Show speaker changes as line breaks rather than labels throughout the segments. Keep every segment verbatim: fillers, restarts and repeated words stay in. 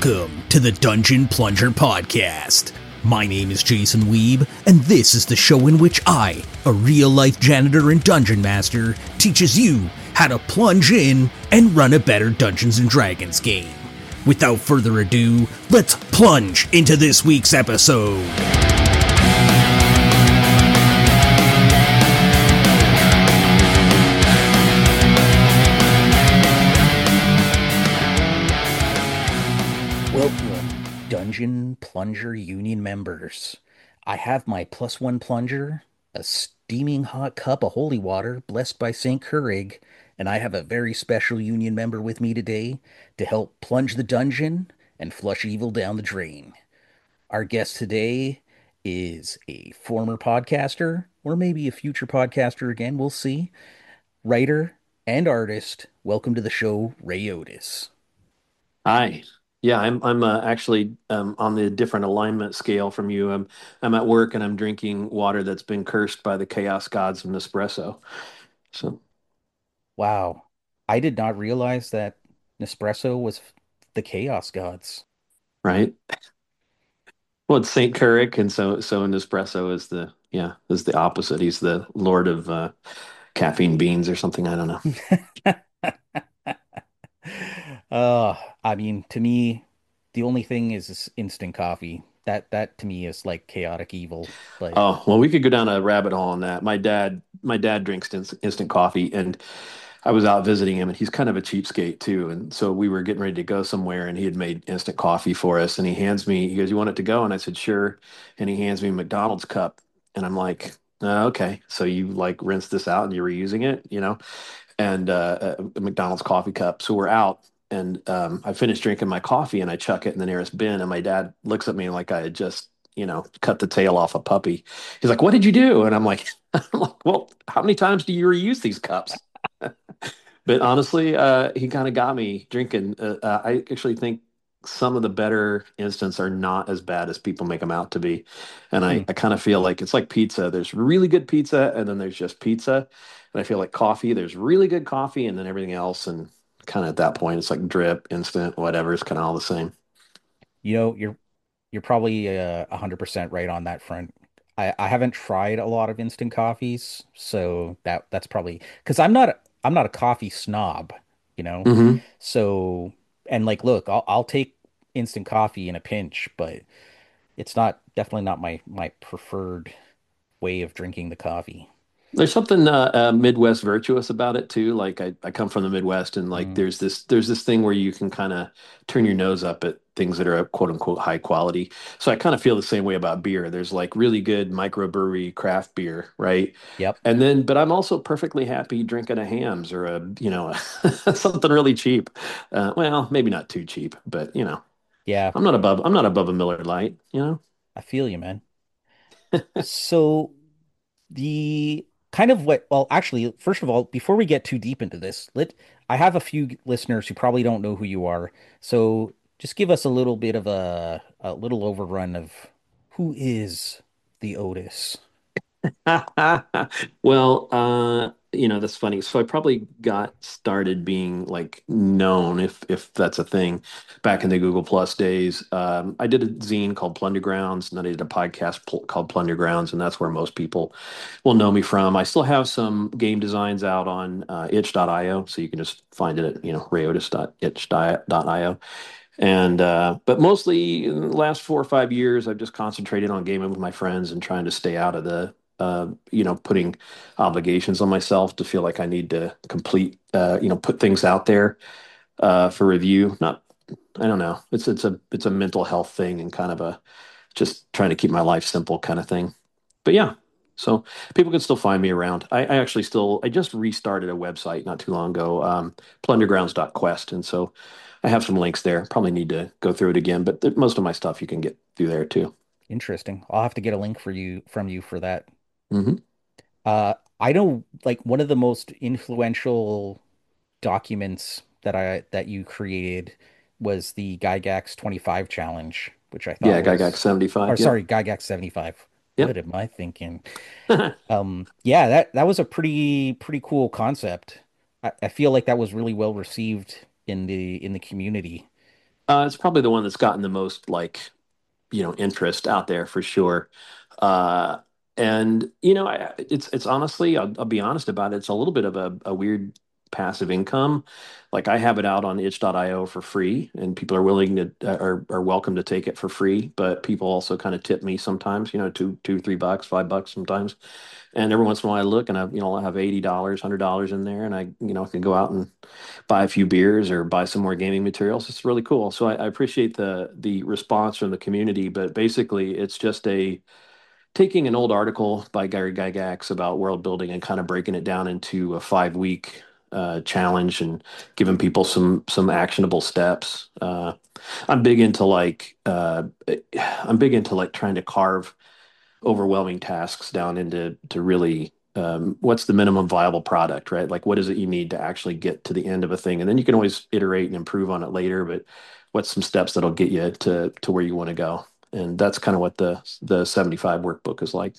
Welcome to the Dungeon Plunger Podcast. My name is Jason Weeb, and this is the show in which I, a real-life janitor and dungeon master, teaches you how to plunge in and run a better Dungeons and Dragons game. Without further ado, let's plunge into this week's episode. Welcome, Dungeon Plunger Union members. I have my plus one plunger, a steaming hot cup of holy water blessed by Saint Keurig, and I have a very special Union member with me today to help plunge the dungeon and flush evil down the drain. Our guest today is a former podcaster, or maybe a future podcaster again, we'll see, writer and artist. Welcome to the show, Ray Otis.
Hi. Yeah, I'm I'm uh, actually um, on the different alignment scale from you. I'm I'm at work and I'm drinking water that's been cursed by the chaos gods of Nespresso. So,
Wow. I did not realize that Nespresso was the Chaos Gods.
right? Well, it's Saint Keurig, and so so Nespresso is the yeah is the opposite. He's the lord of uh, caffeine beans or something. I don't know.
Uh, I mean, to me, the only thing is this instant coffee. That that to me is like chaotic evil. But
Oh, well, we could go down a rabbit hole on that. My dad my dad drinks instant, instant coffee, and I was out visiting him, and he's kind of a cheapskate too. And so we were getting ready to go somewhere, and he had made instant coffee for us. And he hands me, he goes, "You want it to go?" And I said, "Sure." And he hands me a McDonald's cup, and I'm like, uh, "Okay, so you like rinse this out and you're reusing it, you know?" And uh, a a McDonald's coffee cup. So we're out, and um, I finished drinking my coffee, and I chuck it in the nearest bin. And my dad looks at me like I had just, you know, cut the tail off a puppy. He's like, "What did you do?" And I'm like, I'm like, "Well, how many times do you reuse these cups?" But honestly, uh, he kind of got me drinking. Uh, uh, I actually think some of the better instants are not as bad as people make them out to be. And I,
hmm,
I kind of feel like it's like pizza. There's really good pizza, and then there's just pizza. And I feel like coffee, there's really good coffee, and then everything else. And kind of at that point, it's like drip, instant, whatever. It's kind of all the same.
you know, you're you're probably uh, one hundred percent right on that front. I I haven't tried a lot of instant coffees, so that that's probably because I'm not I'm not a coffee snob, you know.
Hmm.
So and like, look, I'll I'll take instant coffee in a pinch, but it's not definitely not my my preferred way of drinking the coffee.
There's something uh, uh, Midwest virtuous about it too. Like I, I come from the Midwest, and like
Mm,
there's this there's this thing where you can kind of turn your nose up at things that are quote unquote high quality. So I kind of feel the same way about beer. There's like really good microbrewery craft beer, right?
yep.
And then, but I'm also perfectly happy drinking a Hamm's or a you know something really cheap. Uh, well, maybe not too cheap, but you know
Yeah,
I'm not above I'm not above a Miller Lite. You know.
I feel you, man. So the kind of what, well, actually, first of all, before we get too deep into this, let I have a few listeners who probably don't know who you are. So just give us a little bit of a a little overrun of who is the Otis.
Well, uh, you know, that's funny. So I probably got started being like known, if if that's a thing, back in the Google Plus days. Um, I did a zine called Plunder Grounds, and then I did a podcast pl called Plunder Grounds, and that's where most people will know me from. I still have some game designs out on uh, itch dot io, so you can just find it at, you know, rayotis dot itch dot io. And uh, but mostly in the last four or five years, I've just concentrated on gaming with my friends and trying to stay out of the, uh, you know, putting obligations on myself to feel like I need to complete, uh, you know, put things out there uh, for review. Not, I don't know. It's it's a it's a mental health thing and kind of a just trying to keep my life simple kind of thing. But yeah, so people can still find me around. I, I actually still I just restarted a website not too long ago, um, plundergrounds dot quest, and so I have some links there. Probably need to go through it again, but th most of my stuff you can get through there too.
Interesting. I'll have to get a link for you from you for that.
Hmm.
Uh, I know like one of the most influential documents that I that you created was the Gygax twenty-five challenge, which I thought
Yeah, Gygax
was, or
seventy-five. Yep.
sorry, Gygax seventy-five. What
Yep.
am I thinking? Um, yeah, that that was a pretty pretty cool concept. I, I feel like that was really well received in the in the community.
Uh, it's probably the one that's gotten the most like you know interest out there for sure. Uh, and you know, I, it's it's honestly, I'll, I'll be honest about it. It's a little bit of a, a weird passive income. Like I have it out on itch dot i o for free, and people are willing to uh, are are welcome to take it for free. But people also kind of tip me sometimes. You know, two two three bucks, five bucks sometimes. And every once in a while I look and I, you know, I have eighty dollars, one hundred dollars in there and I, you know, can go out and buy a few beers or buy some more gaming materials. It's really cool. So I, I appreciate the the response from the community, but basically it's just a taking an old article by Gary Gygax about world building and kind of breaking it down into a five week uh, challenge and giving people some some actionable steps. Uh, I'm big into like uh, I'm big into like trying to carve overwhelming tasks down into to really um, what's the minimum viable product, right? Like what is it you need to actually get to the end of a thing, and then you can always iterate and improve on it later. But what's some steps that'll get you to to where you want to go? And that's kind of what the the seventy-five workbook is like.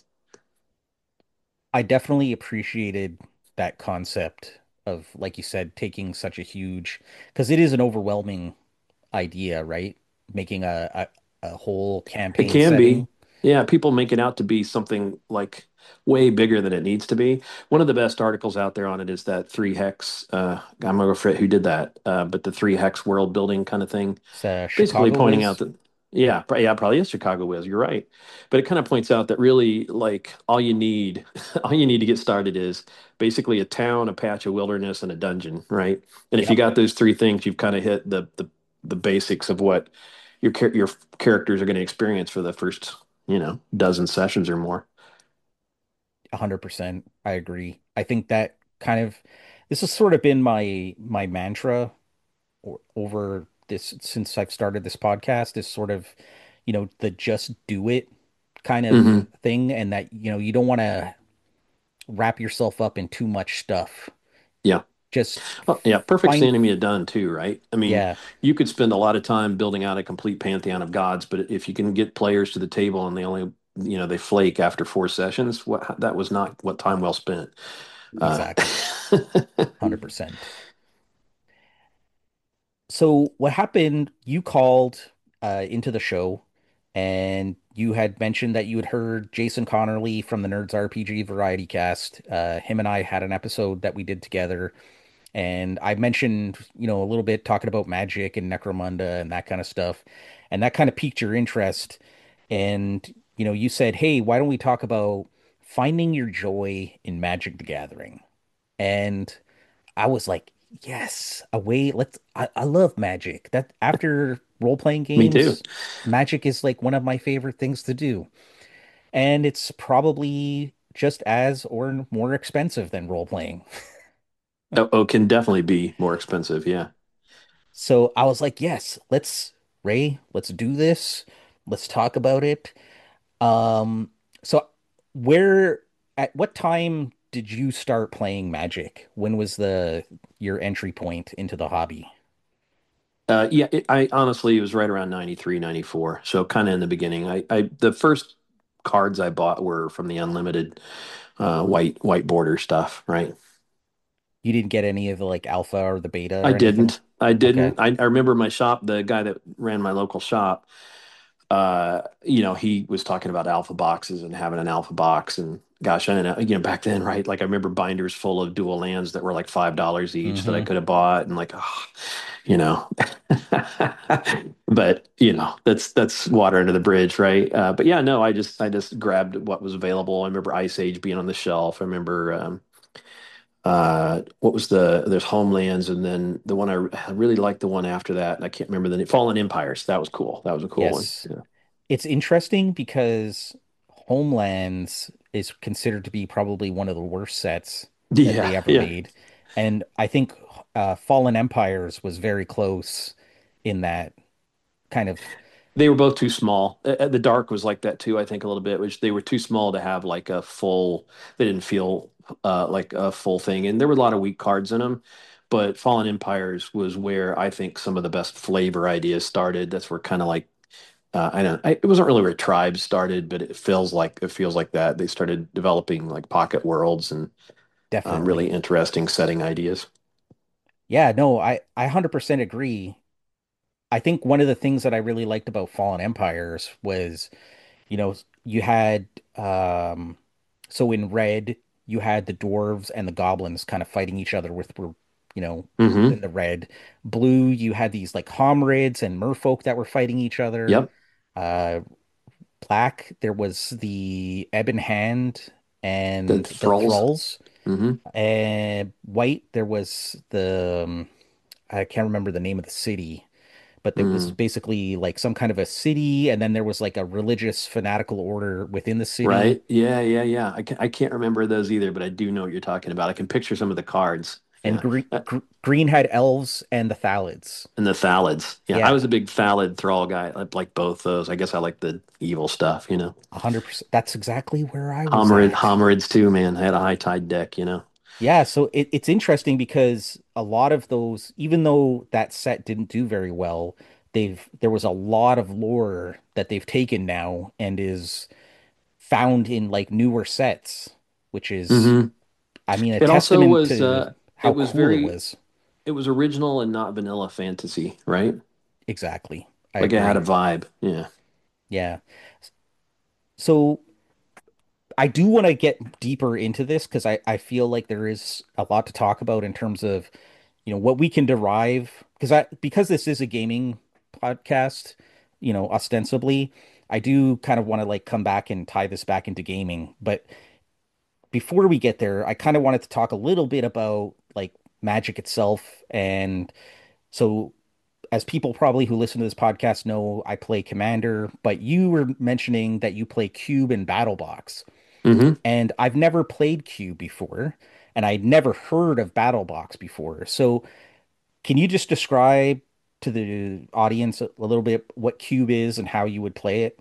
I definitely appreciated that concept of, like you said, taking such a huge, because it is an overwhelming idea, right? Making a, a, a whole
It
campaign
can be.
setting.
Yeah, people make it out to be something like way bigger than it needs to be. One of the best articles out there on it is that three hex. Uh, I'm gonna forget who did that, uh, but the three hex world building kind of thing,
It's uh,
basically
Chicago
pointing out
Wiz.
that yeah, pro- yeah, probably is Chicago Wiz. You're right, but it kind of points out that really like all you need, all you need to get started is basically a town, a patch of wilderness, and a dungeon, right? And if you
Yep,
got those three things, you've kind of hit the the the basics of what your char- your characters are going to experience for the first you know dozen sessions or more.
one hundred percent. I agree. I think that kind of this has sort of been my my mantra or, over this since I've started this podcast is sort of, you know, the just do it kind of
Hmm.
thing, and that, you know, you don't want to wrap yourself up in too much stuff.
Yeah.
Just
Oh, yeah, perfect's the
find,
enemy of done too, right? I mean,
yeah,
you could spend a lot of time building out a complete pantheon of gods, but if you can get players to the table and they only, you know, they flake after four sessions, what that was not what time well spent. Uh,
exactly. one hundred percent. So what happened, you called uh, into the show and you had mentioned that you had heard Jason Connerly from the Nerds R P G Variety Cast. Uh, him and I had an episode that we did together. And I mentioned, you know, a little bit talking about magic and Necromunda and that kind of stuff. And that kind of piqued your interest. And, you know, you said, hey, why don't we talk about finding your joy in Magic the Gathering? And I was like, yes, away. Let's, I, I love Magic. That after role-playing
Me too.
games, Magic is like one of my favorite things to do. And it's probably just as or more expensive than role-playing.
Oh, oh, can definitely be more expensive. Yeah.
So I was like, yes, let's Ray, let's do this. Let's talk about it. Um, so where at what time did you start playing Magic? When was the your entry point into the hobby?
Uh, yeah, it, I honestly it was right around ninety three, ninety four. So kind of in the beginning. I, I the first cards I bought were from the unlimited uh, white white border stuff, right?
You didn't get any of the like alpha or the beta
I
or anything?
didn't. I
Okay.
didn't. I, I remember my shop, the guy that ran my local shop, uh, you know, he was talking about alpha boxes and having an alpha box. And gosh, I don't know, you know, back then, right? Like I remember binders full of dual lands that were like five dollars each that I
Mm-hmm.
could have bought. And like, oh, you know, but you know, that's, that's water under the bridge, right? Uh, but yeah, no, I just, I just grabbed what was available. I remember Ice Age being on the shelf. I remember, um, uh what was the there's Homelands and then the one I, I really liked the one after that and I can't remember the name. Fallen Empires. That was cool. That was a cool one.
Yes.
Yeah.
It's interesting because Homelands is considered to be probably one of the worst sets that
Yeah,
they ever
yeah.
made. And I think uh, Fallen Empires was very close in that kind of
They were both too small. Uh, uh, The Dark was like that too, I think a little bit, which they were too small to have like a full, they didn't feel uh like a full thing. And there were a lot of weak cards in them. But Fallen Empires was where I think some of the best flavor ideas started. That's where kind of like uh, I don't. I, it wasn't really where tribes started, but it feels like it feels like that. They started developing like pocket worlds and um, really
definitely.
interesting setting ideas.
Yeah, no, I I one hundred percent agree. I think one of the things that I really liked about Fallen Empires was, you know, you had um so in red you had the dwarves and the goblins kind of fighting each other with were, you know,
Hmm.
within the red. Blue, you had these like Homrids and merfolk that were fighting each other.
Yep.
Uh Black, there was the Ebon Hand
The
and the
thralls.
Thralls.
Hmm.
And white, there was the um, I can't remember the name of the city, but it was
Mm.
basically like some kind of a city, and then there was like a religious fanatical order within the city.
Right. Yeah, yeah, yeah. I can, I can't remember those either, but I do know what you're talking about. I can picture some of the cards.
And
Yeah.
green
Uh,
gr green had elves and the Thalids.
and the Thalids. Yeah, I
Yeah,
was a big Thalid thrall guy. I like both those. I guess I like the evil stuff, you know.
one hundred percent. That's exactly where I was
Homerid,
at.
Homerids too, man. I had a high tide deck, you know.
Yeah, so it, it's interesting because a lot of those, even though that set didn't do very well, they've there was a lot of lore that they've taken now and is found in like newer sets, which is,
Hmm.
I mean, a
It also
testament
was
to
uh it
how
was
cool it
very
was.
it was original and not vanilla fantasy, right?
Exactly. I
Like it had a
agree.
vibe. Yeah.
Yeah. So I do want to get deeper into this because I, I feel like there is a lot to talk about in terms of, you know, what we can derive because I because this is a gaming podcast, you know, ostensibly, I do kind of want to like come back and tie this back into gaming. But before we get there, I kind of wanted to talk a little bit about like Magic itself. And so, as people probably who listen to this podcast know, I play Commander, but you were mentioning that you play Cube and BattleBox.
Hmm.
And I've never played Cube before, and I'd never heard of BattleBox before. So, can you just describe to the audience a little bit what Cube is and how you would play it?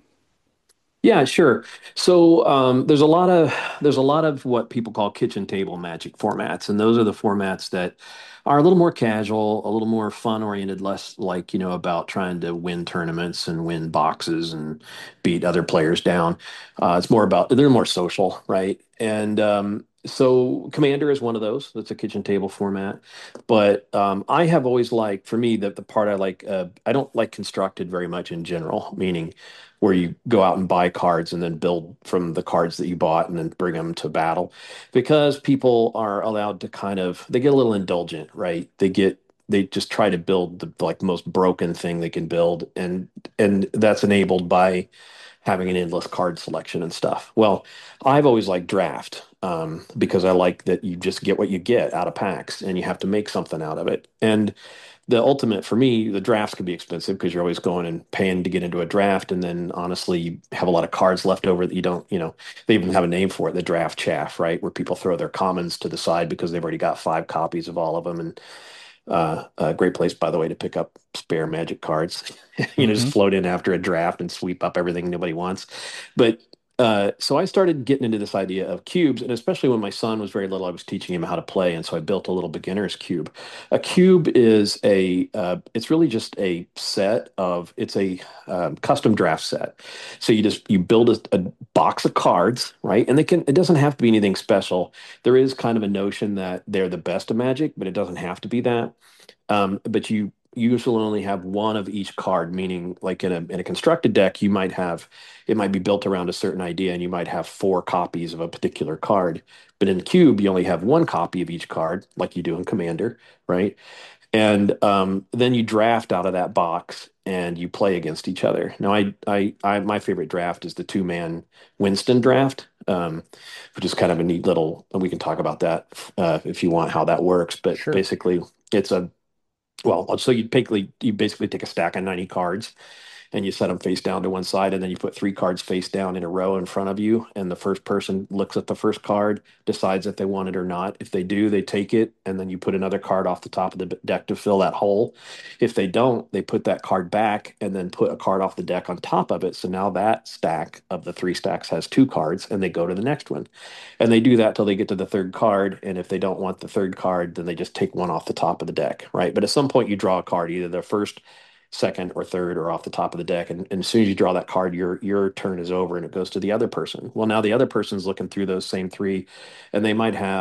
Yeah, sure. So um, there's a lot of there's a lot of what people call kitchen table magic formats, and those are the formats that are a little more casual, a little more fun oriented, less like, you know, about trying to win tournaments and win boxes and beat other players down. Uh, it's more about they're more social, right? And um, so Commander is one of those. That's a kitchen table format. But um, I have always liked, for me, that the part I like, uh, I don't like constructed very much in general, meaning where you go out and buy cards and then build from the cards that you bought and then bring them to battle because people are allowed to kind of they get a little indulgent, right? They get they just try to build the like most broken thing they can build, and and that's enabled by having an endless card selection and stuff. Well, I've always liked draft um, because I like that you just get what you get out of packs and you have to make something out of it. And the ultimate for me, the drafts can be expensive because you're always going and paying to get into a draft. And then honestly, you have a lot of cards left over that you don't, you know, they even have a name for it, the draft chaff, right? Where people throw their commons to the side because they've already got five copies of all of them. And uh, a great place, by the way, to pick up spare magic cards. You know, just
Hmm.
float in after a draft and sweep up everything nobody wants. But uh, so I started getting into this idea of cubes, and especially when my son was very little, I was teaching him how to play, and so I built a little beginner's cube. A cube is a, uh, it's really just a set of, it's a um, custom draft set. So you just you build a, a box of cards, right? And they can, it doesn't have to be anything special. There is kind of a notion that they're the best of Magic, but it doesn't have to be that. Um, but you usually only have one of each card, meaning like in a in a constructed deck, you might have it might be built around a certain idea and you might have four copies of a particular card. But in Cube, you only have one copy of each card, like you do in Commander, right? And um, then you draft out of that box and you play against each other. Now, I, I, I, my favorite draft is the two man Winston draft, um, which is kind of a neat little. And we can talk about that uh, if you want how that works. But
Sure.
basically, it's a well, so you basically you basically take a stack of ninety cards and you set them face down to one side, and then you put three cards face down in a row in front of you, and the first person looks at the first card, decides if they want it or not. If they do, they take it, and then you put another card off the top of the deck to fill that hole. If they don't, they put that card back and then put a card off the deck on top of it. So now that stack of the three stacks has two cards, and they go to the next one. And they do that till they get to the third card. And if they don't want the third card, then they just take one off the top of the deck, right? But at some point, you draw a card, either the first, second, or third, or off the top of the deck. And, and as soon as you draw that card, your your turn is over and it goes to the other person. Well, now the other person's looking through those same three, and they might have,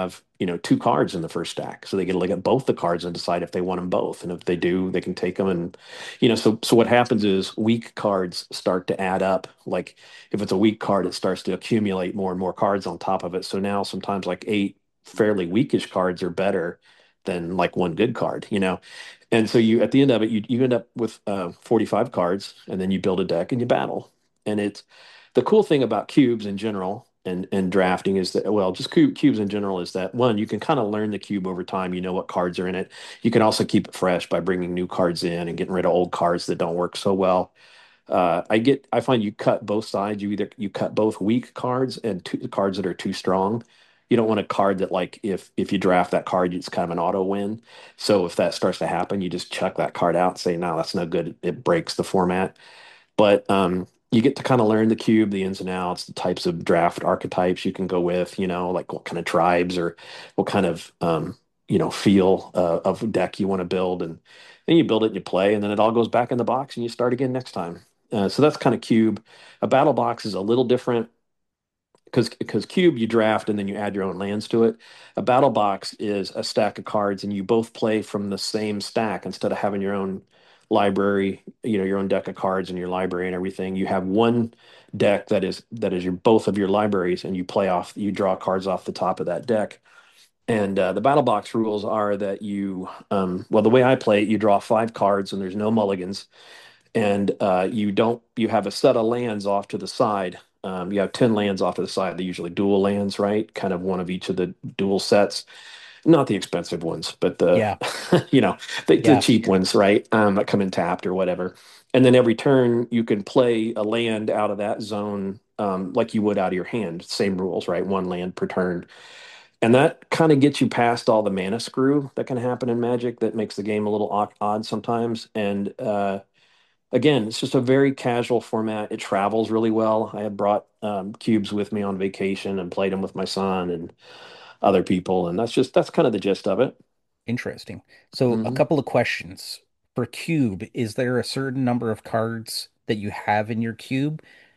you know, two cards in the first stack. So they get to look at both the cards and decide if they want them both. And if they do, they can take them. And, you know, so so what happens is weak cards start to add up. Like if it's a weak card, it starts to accumulate more and more cards on top of it. So now sometimes like eight fairly weakish cards are better than like one good card, you know. And so you at the end of it, you you end up with uh, forty-five cards, and then you build a deck and you battle. And it's the cool thing about cubes in general and and drafting is that, well, just cu- cubes in general, is that one, you can kind of learn the cube over time. You know what cards are in it. You can also keep it fresh by bringing new cards in and getting rid of old cards that don't work so well. Uh, I get, I find you cut both sides. You either you cut both weak cards and two cards that are too strong. You don't want a card that, like, if if you draft that card, it's kind of an auto win. So if that starts to happen, you just chuck that card out and say, no, that's no good. It breaks the format. But um, you get to kind of learn the cube, the ins and outs, the types of draft archetypes you can go with, you know, like what kind of tribes or what kind of, um, you know, feel uh, of deck you want to build. And then you build it and you play, and then it all goes back in the box and you start again next time. Uh, so that's kind of cube. A battle box is a little different because because cube you draft and then you add your own lands to it. A battle box is a stack of cards and you both play from the same stack instead of having your own library, you know, your own deck of cards in your library and everything. You have one deck that is that is your both of your libraries, and you play off you draw cards off the top of that deck. And uh, the battle box rules are that you, um, well, the way I play it, you draw five cards and there's no mulligans, and uh, you don't you have a set of lands off to the side. Um, you have ten lands off to the side. They're usually dual lands, right? Kind of one of each of the dual sets, not the expensive ones, but the
Yeah.
you know the, the
Yeah.
cheap ones, right? Um, that come in tapped or whatever. And then every turn you can play a land out of that zone, um, like you would out of your hand. Same rules, right? One land per turn. And that kind of gets you past all the mana screw that can happen in Magic that makes the game a little odd sometimes. And uh, again, it's just a very casual format. It travels really well. I have brought um, cubes with me on vacation and played them with my son and other people, and that's just that's kind of the gist of it.
Interesting. So a
Hmm.
couple of questions. For cube, is there a certain number of cards that you have in your cube,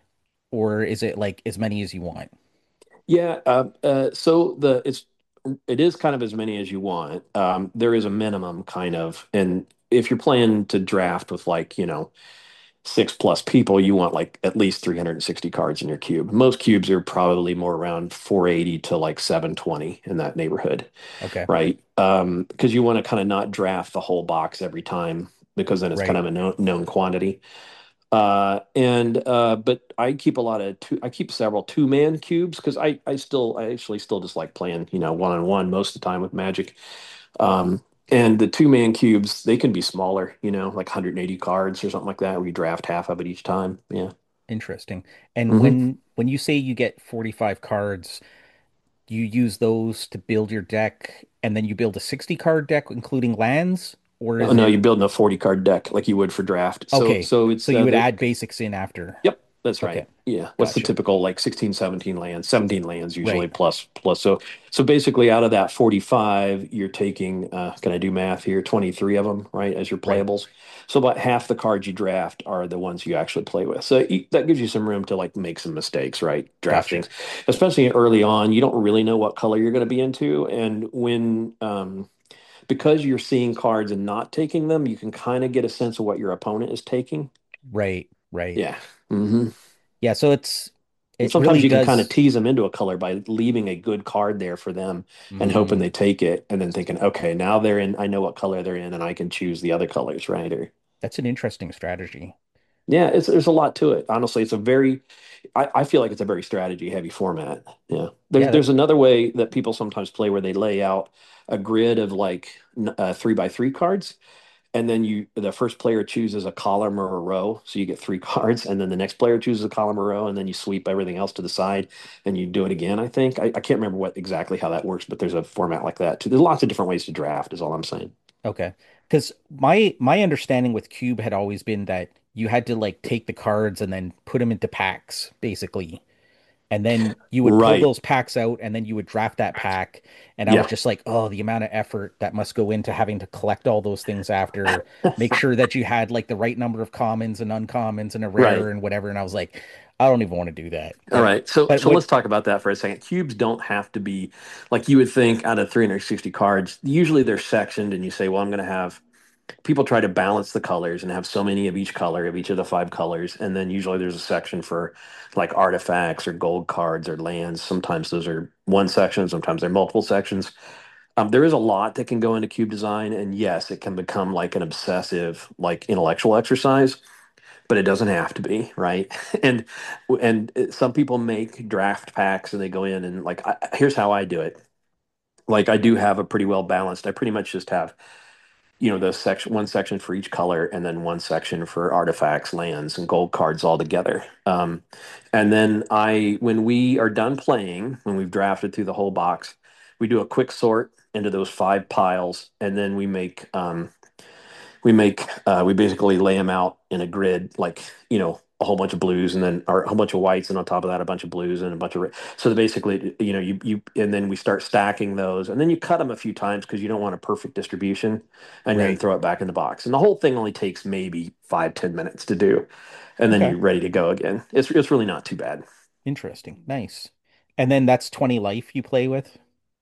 or is it like as many as you want?
Yeah. Uh, uh, so the it's it is kind of as many as you want. Um, there is a minimum kind of, and if you're playing to draft with, like, you know, six plus people, you want like at least three hundred sixty cards in your cube. Most cubes are probably more around four eighty to like seven twenty in that neighborhood,
Okay.
right? Um, because you want to kind of not draft the whole box every time, because then it's kind
Right.
of a known, known quantity. Uh, and uh, but I keep a lot of two, I keep several two man cubes because I I still I actually still just like playing, you know, one on one most of the time with Magic. Um, and the two man cubes, they can be smaller, you know, like one hundred eighty cards or something like that, where you draft half of it each time. Yeah.
Interesting. And
Hmm.
when when you say you get forty-five cards, you use those to build your deck and then you build a sixty card deck including lands, or
Oh,
is
no,
it
you're building a forty card deck like you would for draft. So
okay,
so
so
it's
you
uh,
would
the
add basics in after.
Yep, that's
Okay,
right. Yeah. What's the
gotcha.
typical, like, sixteen, seventeen lands, seventeen lands usually
Right.
plus plus. So so basically out of that forty-five, you're taking uh can I do math here? twenty-three of them, right, as your
Right.
playables. So about half the cards you draft are the ones you actually play with. So you, that gives you some room to like make some mistakes, right? Draft
Gotcha.
things. Especially early on, you don't really know what color you're going to be into, and when um because you're seeing cards and not taking them, you can kind of get a sense of what your opponent is taking.
Right. Right.
Yeah. Hmm.
Yeah, so it's
And
it
sometimes
really
you can kind of
does.
tease them into a color by leaving a good card there for them and hoping
Mm,
they take it, and then thinking, okay, now they're in, I know what color they're in, and I can choose the other colors, right? Or
that's an interesting strategy.
yeah, it's there's a lot to it. Honestly, it's a very, I, I feel like it's a very strategy heavy format. Yeah. There's
Yeah, that
there's another way that people sometimes play where they lay out a grid of like n- uh, three by three cards, and then you the first player chooses a column or a row, so you get three cards, and then the next player chooses a column or row, and then you sweep everything else to the side and you do it again. I think I, I can't remember what exactly how that works, but there's a format like that too. There's lots of different ways to draft, is all I'm saying.
okay. Because my my understanding with Cube had always been that you had to like take the cards and then put them into packs, basically. And then you would pull
Right.
those packs out and then you would draft that pack. And I was
Yeah.
just like, oh, the amount of effort that must go into having to collect all those things after, make sure that you had like the right number of commons and uncommons and a rare
Right.
and whatever. And I was like, I don't even want to do that.
All
But
right. So
but
so
what
let's talk about that for a second. Cubes don't have to be like you would think out of three hundred sixty cards. Usually they're sectioned and you say, well, I'm going to have people try to balance the colors and have so many of each color of each of the five colors. And then usually there's a section for like artifacts or gold cards or lands. Sometimes those are one section, sometimes they're multiple sections. Um, there is a lot that can go into cube design, and yes, it can become like an obsessive, like intellectual exercise, but it doesn't have to be, right? And and uh, some people make draft packs and they go in and like I, here's how I do it. Like I do have a pretty well balanced. I pretty much just have you know the section one section for each color and then one section for artifacts, lands, and gold cards all together. Um, and then I when we are done playing, when we've drafted through the whole box, we do a quick sort into those five piles, and then we make um, we make uh, we basically lay them out in a grid, like you know a whole bunch of blues and then or a whole bunch of whites, and on top of that a bunch of blues and a bunch of red. So that basically you know you you and then we start stacking those, and then you cut them a few times because you don't want a perfect distribution, and then
right.
throw it back in the box. And the whole thing only takes maybe five ten minutes to do, and then
Okay.
you're ready to go again. It's it's really not too bad.
Interesting. Nice. And then that's twenty life you play with?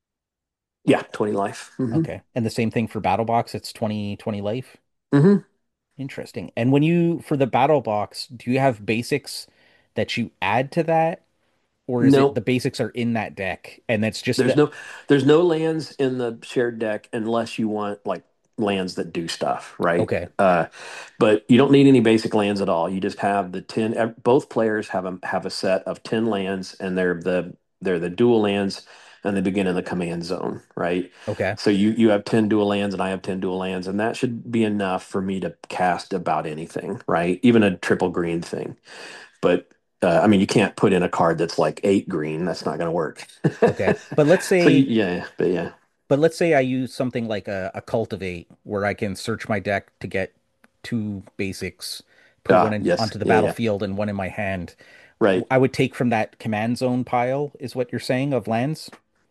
Yeah, twenty life. hmm
Okay. And the same thing for Battle Box, it's twenty twenty life?
hmm
Interesting. And when you for the Battle Box, do you have basics that you add to that? Or is it the
No,
basics are in that deck and that's just
There's
the
no there's no lands in the shared deck unless you want like lands that do stuff, right?
okay,
Uh, but you don't need any basic lands at all. You just have the ten. ev- Both players have a have a set of ten lands, and they're the they're the dual lands, and they begin in the command zone, right?
okay,
So you you have ten dual lands, and I have ten dual lands, and that should be enough for me to cast about anything, right? Even a triple green thing. But uh, I mean, you can't put in a card that's like eight green. That's not going to work.
okay. But let's
So you,
say
yeah, but yeah.
but let's say I use something like a, a cultivate where I can search my deck to get two basics, put one
Ah,
in,
yes.
onto the
Yeah, yeah.
battlefield and one in my hand.
Right.
I would take from that command zone pile, is what you're saying, of lands?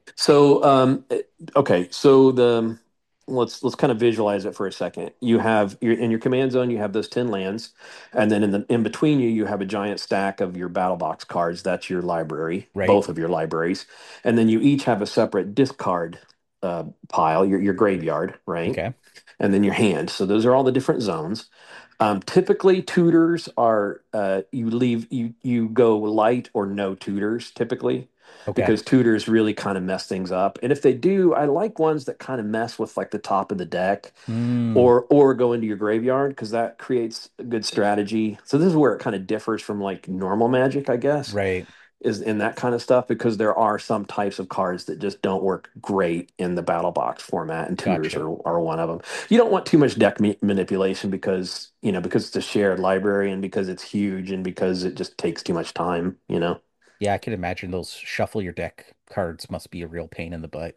So, um, eh, okay. So the let's let's kind of visualize it for a second. You have your in your command zone, you have those ten lands, and then in the in between you, you have a giant stack of your battle box cards. That's your library,
Right.
both of your libraries, and then you each have a separate discard uh, pile, your your graveyard, right?
Okay.
And then your hand. So those are all the different zones. Um, typically, tutors are uh, you leave you you go light or no tutors typically
Okay.
because tutors really kind of mess things up. And if they do, I like ones that kind of mess with like the top of the deck
Mm,
or or go into your graveyard because that creates a good strategy. So this is where it kind of differs from like normal Magic, I guess
right.
is in that kind of stuff because there are some types of cards that just don't work great in the battle box format, and tutors
Gotcha.
are, are one of them. You don't want too much deck ma- manipulation because you know because it's a shared library and because it's huge and because it just takes too much time. You know.
Yeah, I can imagine those shuffle your deck cards must be a real pain in the butt.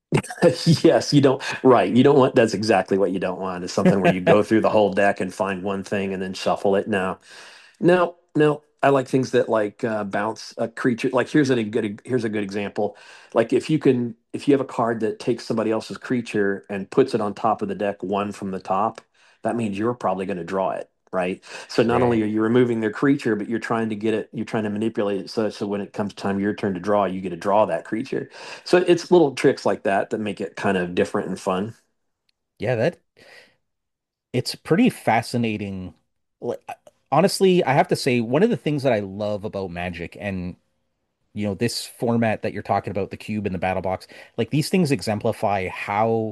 Yes, you don't. Right, you don't want. That's exactly what you don't want. Is something where you go through the whole deck and find one thing and then shuffle it. No, no, no. I like things that like uh, bounce a creature. Like here's a good here's a good example. Like if you can if you have a card that takes somebody else's creature and puts it on top of the deck, one from the top, that means you're probably going to draw it, right? So not only
Right.
are you removing their creature, but you're trying to get it. You're trying to manipulate it so so when it comes time your turn to draw, you get to draw that creature. So it's little tricks like that that make it kind of different and fun.
Yeah, that it's pretty fascinating. Like, honestly, I have to say one of the things that I love about Magic and you know this format that you're talking about, the cube and the battle box, like these things exemplify how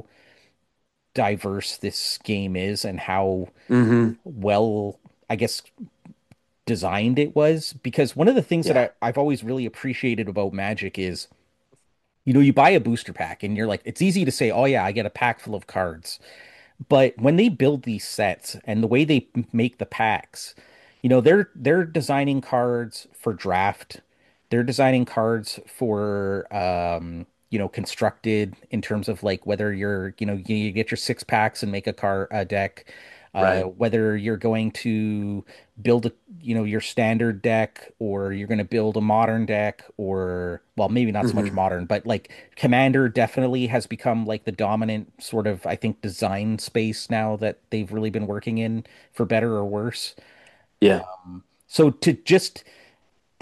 diverse this game is and how
hmm
well, I guess, designed it was. Because one of the things that
Yeah.
I, I've always really appreciated about Magic is, you know, you buy a booster pack and you're like, it's easy to say, oh yeah, I get a pack full of cards. But when they build these sets and the way they make the packs, you know, they're they're designing cards for draft. They're designing cards for um, you know, constructed in terms of like whether you're, you know, you, you get your six packs and make a car a deck, uh,
Right.
whether you're going to build a, you know, your standard deck or you're going to build a modern deck or well, maybe not so much
hmm
modern, but like Commander definitely has become like the dominant sort of, I think, design space now that they've really been working in for better or worse.
Yeah.
So to just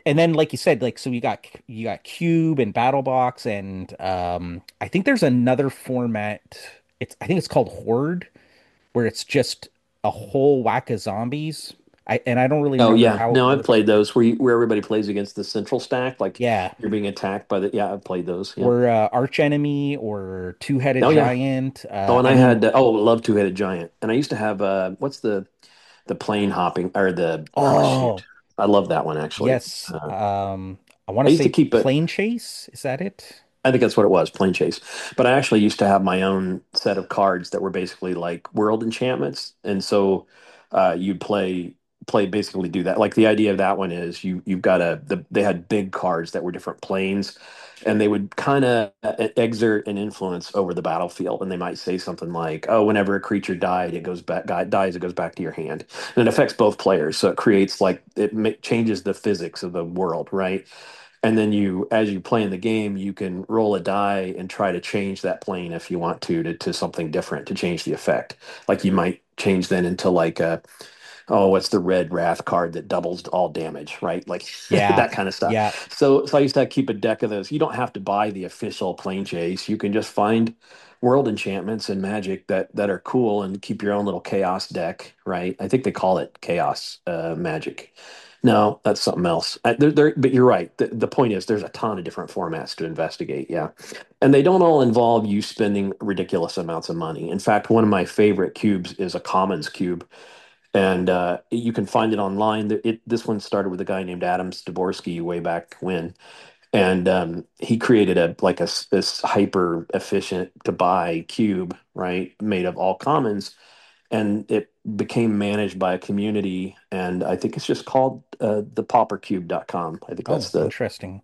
and then like you said, like so you got you got Cube and BattleBox, and um, I think there's another format. It's I think it's called Horde, where it's just a whole whack of zombies. I and I don't really
Oh
remember
yeah,
how it
no, I've
works.
played those where you, where everybody plays against the central stack, like
Yeah,
you're being attacked by the. Yeah, I've played those. Yeah.
or uh, Arch Enemy or Two-Headed
Oh yeah.
Giant.
Oh,
Uh,
and
I
I
mean,
had uh, oh, love Two Headed Giant, and I used to have uh, what's the the plane hopping or the oh shoot,
oh
I love that one actually.
yes,
Uh,
um, I want
I
to
used to
say
keep it.
Plane Chase. Is that it?
I think that's what it was, Plane Chase. But I actually used to have my own set of cards that were basically like world enchantments, and so uh, you'd play play basically do that. Like the idea of that one is you you've got a the, they had big cards that were different planes, and they would kind of exert an influence over the battlefield. And they might say something like, "Oh, whenever a creature died, it goes back guy dies, it goes back to your hand," and it affects both players. So it creates like it ma- changes the physics of the world, right? And then you, as you play in the game, you can roll a die and try to change that plane if you want to, to, to something different to change the effect. Like you might change then into like a, oh, what's the red wrath card that doubles all damage, right? Like
Yeah,
that kind of stuff.
yeah,
So, so I used to keep a deck of those. You don't have to buy the official plane chase. You can just find world enchantments and magic that that are cool and keep your own little chaos deck, right? I think they call it chaos uh, magic. No, that's something else. I, there, there, but you're right. The, the point is, there's a ton of different formats to investigate. Yeah. And they don't all involve you spending ridiculous amounts of money. In fact, one of my favorite cubes is a commons cube, and uh, you can find it online. It, it- this one started with a guy named Adam Staborski way back when, and um, he created a like a s- this hyper efficient to buy cube, right, made of all commons, and it became managed by a community. And I think it's just called uh, the pauper cube dot com. I think that's
oh,
the.
interesting.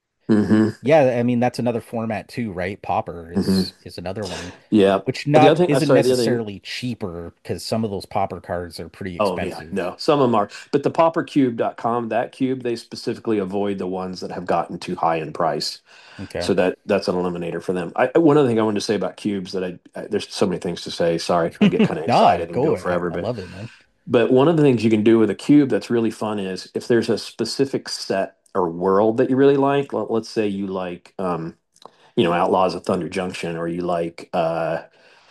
Hmm.
Yeah, I mean that's another format too, right? Popper
Hmm.
is is another one,
Yeah.
which
But the
not
other thing, uh,
isn't
sorry, the other thing.
necessarily cheaper because some of those Popper cards are pretty
Oh yeah,
expensive.
no, some of them are. But the pauper cube dot com, that cube, they specifically avoid the ones that have gotten too high in price.
Okay.
So that that's an eliminator for them. I, one other thing I wanted to say about cubes that I, I there's so many things to say. Sorry, I get kind of
Nah,
excited and
go.
go
I,
forever.
I
But
love it, man.
but one of the things you can do with a cube that's really fun is if there's a specific set or world that you really like. Let, let's say you like um, you know Outlaws of Thunder Junction, or you like uh,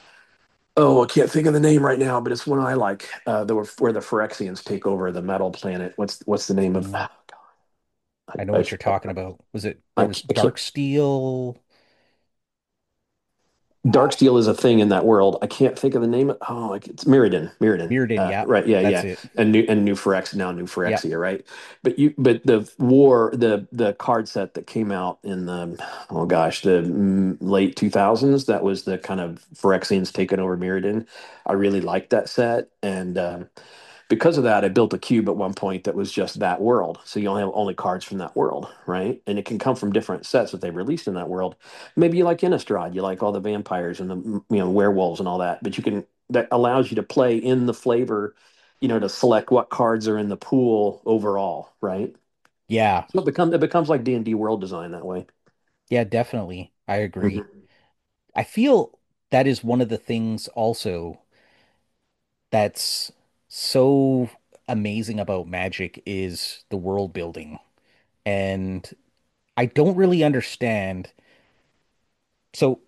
oh I can't think of the name right now, but it's one I like. Uh, the where the Phyrexians take over the metal planet. What's what's the name of?
Mm,
Oh, God,
I know
I,
what you're talking about. Was it
I,
there
I,
was
I can't.
Dark Steel? Ah,
Darksteel is a thing in that world. I can't think of the name. Oh, like it's Mirrodin. Mirrodin.
Mirrodin,
Uh,
yeah.
right. Yeah.
That's
Yeah.
it.
And new and new Phyrex now new
Yeah.
Phyrexia. Right. But you but the war the the card set that came out in the oh gosh the mm, late two thousands, that was the kind of Phyrexians taking over Mirrodin. I really liked that set, and um, because of that, I built a cube at one point that was just that world. So you only have only cards from that world, right? And it can come from different sets that they've released in that world. Maybe you like Innistrad, you like all the vampires and the you know werewolves and all that, but you can that allows you to play in the flavor, you know, to select what cards are in the pool overall, right?
Yeah.
So it becomes it becomes like D and D world design that way.
Yeah, definitely. I agree.
Hmm.
I feel that is one of the things also that's so amazing about Magic is the world building. And I don't really understand. So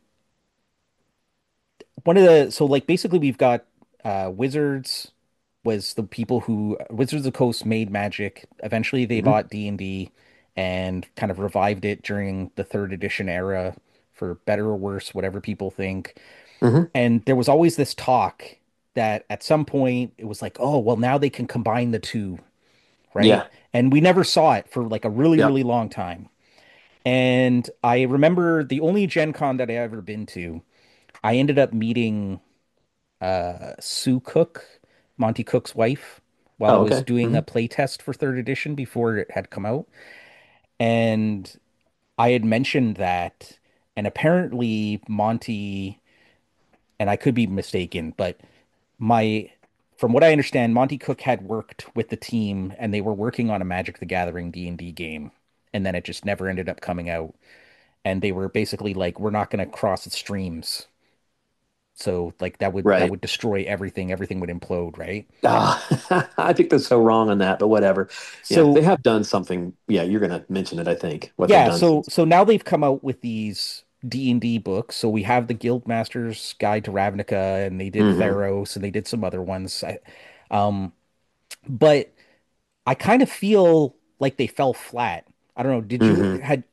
one of the so like basically we've got uh Wizards was the people who Wizards of the Coast made Magic. Eventually they
Hmm.
bought D and D and kind of revived it during the third edition era for better or worse, whatever people think.
Hmm.
And there was always this talk that at some point it was like, oh, well, now they can combine the two, right?
Yeah.
And we never saw it for like a really,
Yeah.
really long time. And I remember the only Gen Con that I ever been to, I ended up meeting uh, Sue Cook, Monty Cook's wife, while I
Oh,
was
okay.
doing a
Hmm.
play test for third edition before it had come out. And I had mentioned that, and apparently Monty, and I could be mistaken, but my, from what I understand, Monty Cook had worked with the team and they were working on a Magic the Gathering D and D game, and then it just never ended up coming out. And they were basically like, we're not going to cross the streams. So like that would that
Right.
would destroy everything. Everything would implode, right?
Ah, I think they're so wrong on that, but whatever. Yeah, they
So
have done something. Yeah, you're going to mention it, I think, what they've
yeah,
done
so
since.
so now they've come out with these D and D books. So we have the Guildmaster's Guide to Ravnica, and they did
Hmm.
Theros, and they did some other ones. I, um, but I kind of feel like they fell flat. I don't know. Did you
Hmm.
had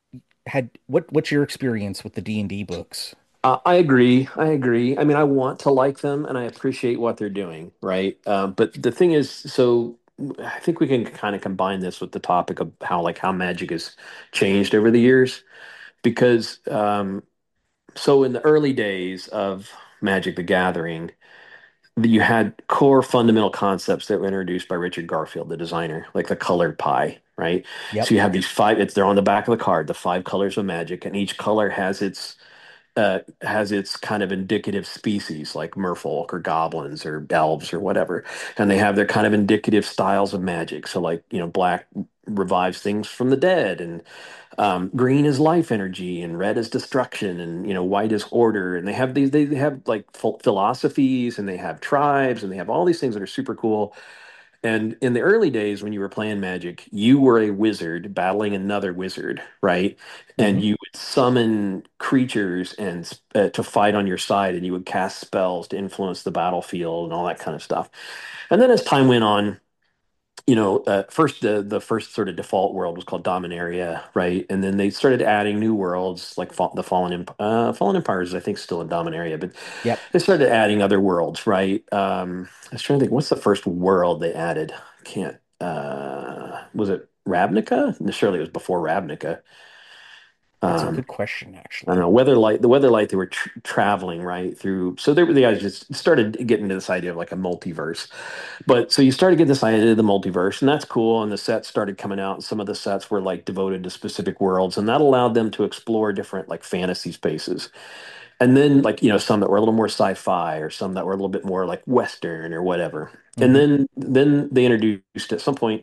had what what's your experience with the D and D books?
Uh, I agree. I agree. I mean, I want to like them and I appreciate what they're doing, right? Uh, but the thing is, so I think we can kind of combine this with the topic of how like how magic has changed over the years because um, so in the early days of Magic the Gathering, you had core fundamental concepts that were introduced by Richard Garfield, the designer, like the colored pie, right? So
Yep.
you have these five, it's they're on the back of the card, the five colors of magic, and each color has its uh, has its kind of indicative species, like merfolk or goblins or elves or whatever, and they have their kind of indicative styles of magic. So, like you know, black revives things from the dead, and um, green is life energy, and red is destruction, and you know, white is order. And they have these, they, they have like ph- philosophies, and they have tribes, and they have all these things that are super cool. And in the early days, when you were playing Magic, you were a wizard battling another wizard, right? And
Hmm.
you would summon creatures and uh, to fight on your side, and you would cast spells to influence the battlefield and all that kind of stuff. And then as time went on, you know, uh, first the the first sort of default world was called Dominaria, right? And then they started adding new worlds like fa the Fallen Emp uh, Fallen Empires, I think, still in Dominaria, but
Yep.
they started adding other worlds, right? Um, I was trying to think, what's the first world they added? Can't. Uh, was it Ravnica? No, surely it was before Ravnica.
That's a
Um,
good question,
I don't
actually.
know, Weatherlight, the Weatherlight, they were tr traveling right through. So they were the guys just started getting into this idea of like a multiverse. But so you started getting this idea of the multiverse, and that's cool. And the sets started coming out, and some of the sets were like devoted to specific worlds, and that allowed them to explore different like fantasy spaces. And then like, you know, some that were a little more sci-fi or some that were a little bit more like Western or whatever. And
Hmm.
then then they introduced at some point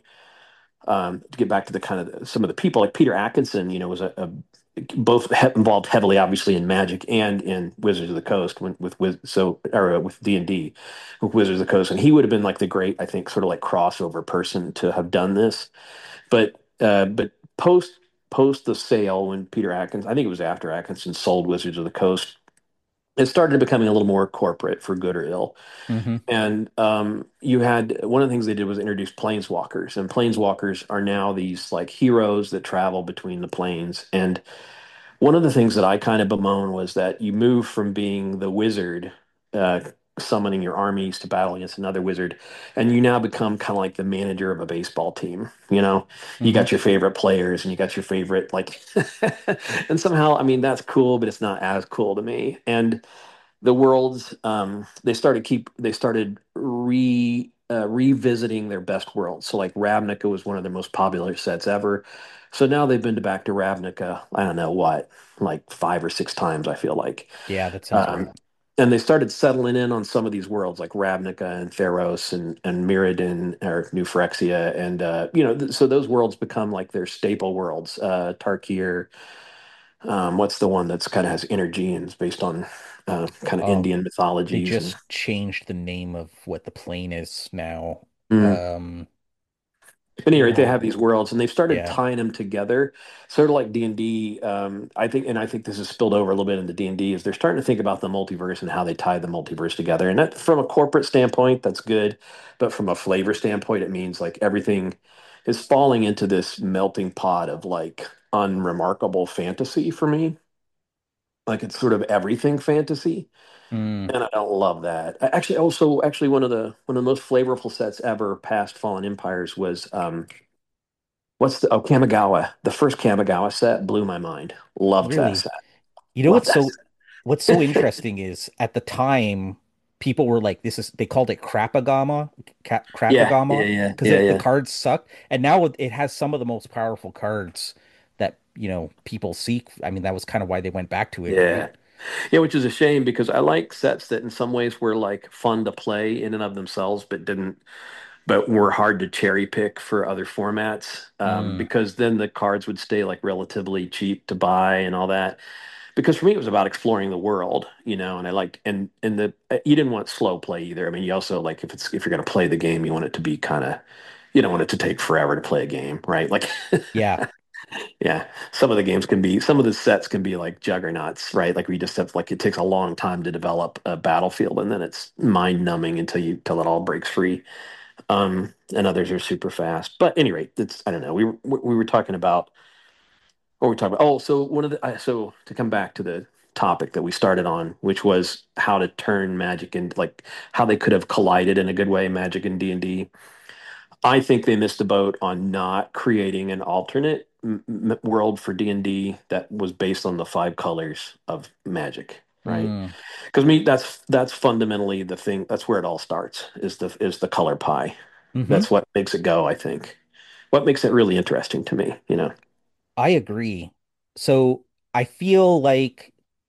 um, to get back to the kind of some of the people like Peter Atkinson, you know, was a, a both he involved heavily, obviously, in Magic and in Wizards of the Coast when, with with so or uh, with D and D with Wizards of the Coast, and he would have been like the great, I think, sort of like crossover person to have done this. But uh, but post post the sale when Peter Atkins, I think it was after Atkinson sold Wizards of the Coast, it started becoming a little more corporate for good or ill.
Hmm.
And um, you had one of the things they did was introduce planeswalkers, and planeswalkers are now these like heroes that travel between the planes. And one of the things that I kind of bemoan was that you move from being the wizard, uh, summoning your armies to battle against another wizard, and you now become kind of like the manager of a baseball team. You know, you
Hmm.
got your favorite players and you got your favorite like, and somehow, I mean, that's cool, but it's not as cool to me. And the worlds um they started keep they started re uh, revisiting their best worlds. So like Ravnica was one of their most popular sets ever. So now they've been to back to Ravnica, I don't know what, like five or six times, I feel like.
Yeah, that sounds
Um,
right.
and they started settling in on some of these worlds like Ravnica and Theros and and Mirrodin or New Phyrexia, and uh, you know, th so those worlds become like their staple worlds. Uh, Tarkir, um, what's the one that's kind of has energy and is based on uh, kind of
Um,
Indian
they
mythologies and
just changed the name of what the plane is now.
mm.
Um,
At any rate, they
oh,
have these worlds and they've started
yeah.
tying them together, sort of like D and D. Um, I think, and I think this has spilled over a little bit into D and D. Is they're starting to think about the multiverse and how they tie the multiverse together. And that, from a corporate standpoint, that's good, but from a flavor standpoint, it means like everything is falling into this melting pot of like unremarkable fantasy for me. Like it's sort of everything fantasy.
Mm,
And I don't love that. I- Actually, also, actually, one of the one of the most flavorful sets ever past Fallen Empires was um, what's the oh Kamigawa. The first Kamigawa set blew my mind. Loved that
really?
set.
You know
Loved
what's
that
so what's so
set.
interesting is at the time people were like, this is they called it crapagama, ca
Yeah, yeah,
crapagama,
yeah,
because
yeah,
it the
yeah,
cards sucked. And now it, it has some of the most powerful cards that, you know, people seek. I mean, that was kind of why they went back to it, right?
yeah, yeah. Which is a shame because I like sets that in some ways were like fun to play in and of themselves, but didn't, but were hard to cherry pick for other formats. Um,
Mm,
because then the cards would stay like relatively cheap to buy and all that. because for me it was about exploring the world, you know, and I liked and and the uh, you didn't want slow play either. I mean, you also like if it's if you're going to play the game, you want it to be kind of you don't want it to take forever to play a game, right? Like
Yeah,
yeah, some of the games can be some of the sets can be like juggernauts, right? Like we just have like it takes a long time to develop a battlefield and then it's mind numbing until you till it all breaks free. Um, and others are super fast. But at any rate, it's I don't know. We were we were talking about what were we talking about? Oh, so one of the I- so to come back to the topic that we started on, which was how to turn Magic into like how they could have collided in a good way, Magic and D and D. I think they missed the boat on not creating an alternate m- m- world for D and D that was based on the five colors of Magic, right?
mm,
Because me, that's that's fundamentally the thing. That's where it all starts. Is the is the color pie.
hmm
That's what makes it go, I think. What makes it really interesting to me, you know?
I agree. So I feel like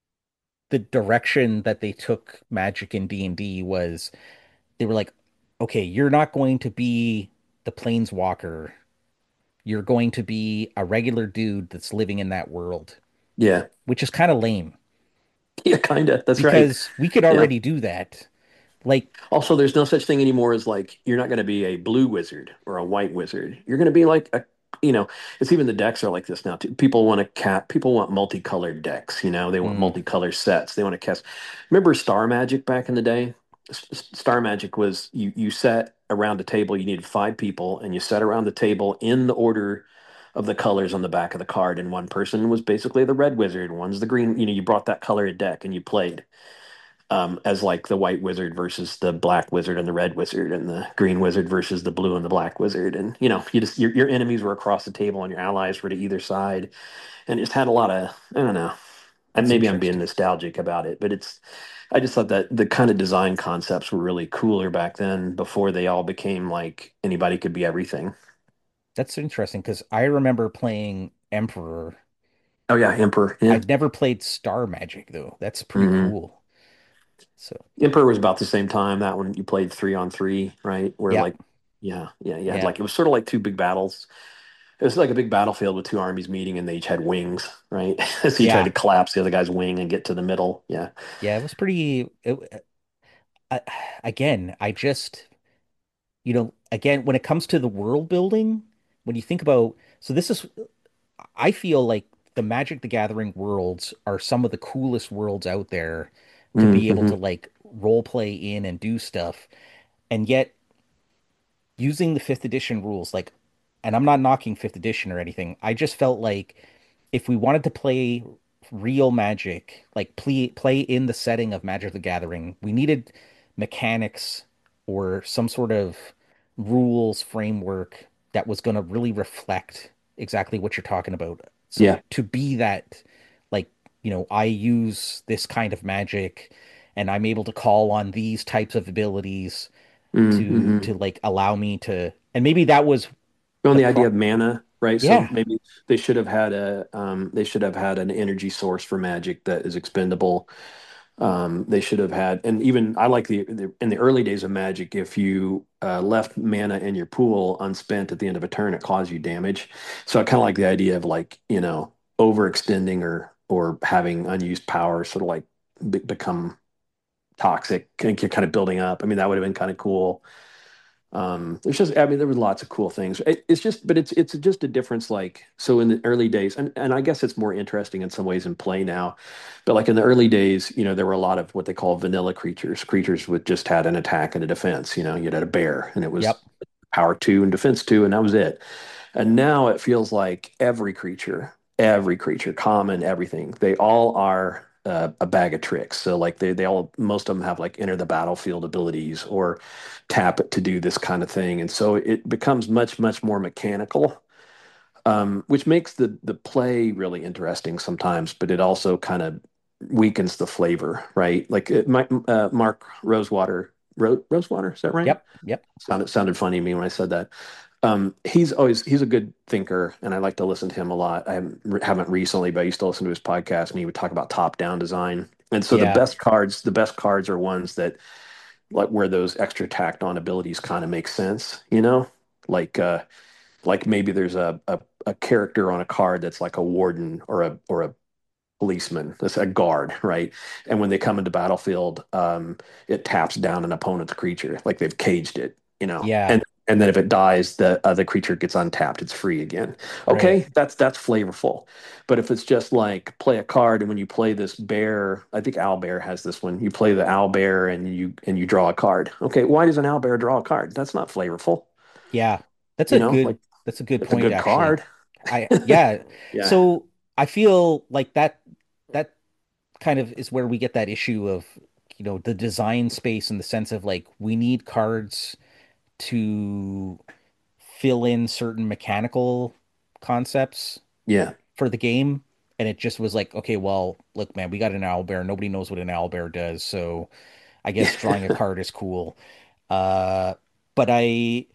the direction that they took Magic and D and D was they were like, okay, you're not going to be the planeswalker. You're going to be a regular dude that's living in that world,
Yeah.
which is kind of lame
Yeah, kind of. That's right.
because we could
Yeah.
already do that. Like,
Also, there's no such thing anymore as like you're not going to be a blue wizard or a white wizard. You're going to be like a, you know, it's even the decks are like this now too. People want to cap. People want multicolored decks. You know, they want
mm,
multicolor sets. They want to cast. Remember Star Magic back in the day? S- S- Star Magic was you you sat around a table. You needed five people, and you sat around the table in the order of the colors on the back of the card. And one person was basically the red wizard. One's the green. You know, you brought that colored deck and you played um, as like the white wizard versus the black wizard and the red wizard and the green wizard versus the blue and the black wizard. And you know, you just your, your enemies were across the table and your allies were to either side. And it just had a lot of I don't know. And
that's
maybe I'm being
interesting.
nostalgic about it, but it's I just thought that the kind of design concepts were really cooler back then before they all became like anybody could be everything.
That's interesting because I remember playing Emperor.
Oh yeah, Emperor. Yeah.
I've never played Star Magic though. That's pretty
hmm
cool. So,
Emperor was about the same time. That one you played three on three, right? Where
yeah,
like yeah, yeah, you had
yeah,
like it was sort of like two big battles. It was like a big battlefield with two armies meeting, and they each had wings, right? So you tried
yeah,
to collapse the other guy's wing and get to the middle. Yeah.
yeah. It was pretty. It, I, again, I just, you know, again, when it comes to the world building, when you think about, so this is, I feel like the Magic the Gathering worlds are some of the coolest worlds out there to be able to
Mm-hmm.
like role play in and do stuff. And yet using the fifth edition rules, like, and I'm not knocking fifth edition or anything. I just felt like if we wanted to play real Magic, like play play in the setting of Magic the Gathering, we needed mechanics or some sort of rules framework that was going to really reflect exactly what you're talking about. So
Yeah.
to be that, like, you know, I use this kind of magic and I'm able to call on these types of abilities to
Mm-hmm.
to like allow me to, and maybe that was
On
the
the
pro
idea of mana, right? So
yeah,
maybe they should have had a um, they should have had an energy source for magic that is expendable. Um, they should have had, and even I like the, the in the early days of Magic, if you uh, left mana in your pool unspent at the end of a turn, it caused you damage. So I kind of like the idea of like you know overextending or or having unused power sort of like be become toxic and kind of building up. I mean, that would have been kind of cool. Um, there's just, I mean, there were lots of cool things. It, it's just, but it's it's just a difference. Like, so in the early days, and and I guess it's more interesting in some ways in play now, but like in the early days, you know, there were a lot of what they call vanilla creatures, creatures with just had an attack and a defense. You know, you had a bear, and it was
yep,
power two and defense two, and that was it. And now it feels like every creature, every creature, common, everything, they all are uh, a bag of tricks. So like they they all most of them have like enter the battlefield abilities or tap it to do this kind of thing. And so it becomes much, much more mechanical, um, which makes the the play really interesting sometimes, but it also kind of weakens the flavor, right? Like it, my, uh, Mark Rosewater, Ro Rosewater, is that right?
yep, yep,
Sounded sounded funny to me when I said that. Um, he's always he's a good thinker, and I like to listen to him a lot. I haven't, haven't recently, but I used to listen to his podcast, and he would talk about top-down design. And so the
yeah,
best cards, the best cards are ones that like where those extra tacked on abilities kind of make sense, you know? Like uh like maybe there's a, a a character on a card that's like a warden or a or a policeman, that's a guard, right? And when they come into battlefield, um, it taps down an opponent's creature, like they've caged it, you know.
Yeah,
And and then if it dies, the other creature gets untapped. It's free again.
right.
Okay, that's that's flavorful. But if it's just like play a card, and when you play this bear, I think owl bear has this one. You play the owl bear and you and you draw a card. Okay, why does an owl bear draw a card? That's not flavorful.
Yeah. That's
You
a
know, like
good that's a good
it's a
point
good
actually.
card.
I yeah.
Yeah.
So I feel like that that kind of is where we get that issue of, you know, the design space in the sense of like we need cards to fill in certain mechanical concepts
Yeah.
for the game. And it just was like, okay, well, look, man, we got an owlbear. Nobody knows what an owlbear does, so I guess drawing a card is cool. Uh, but I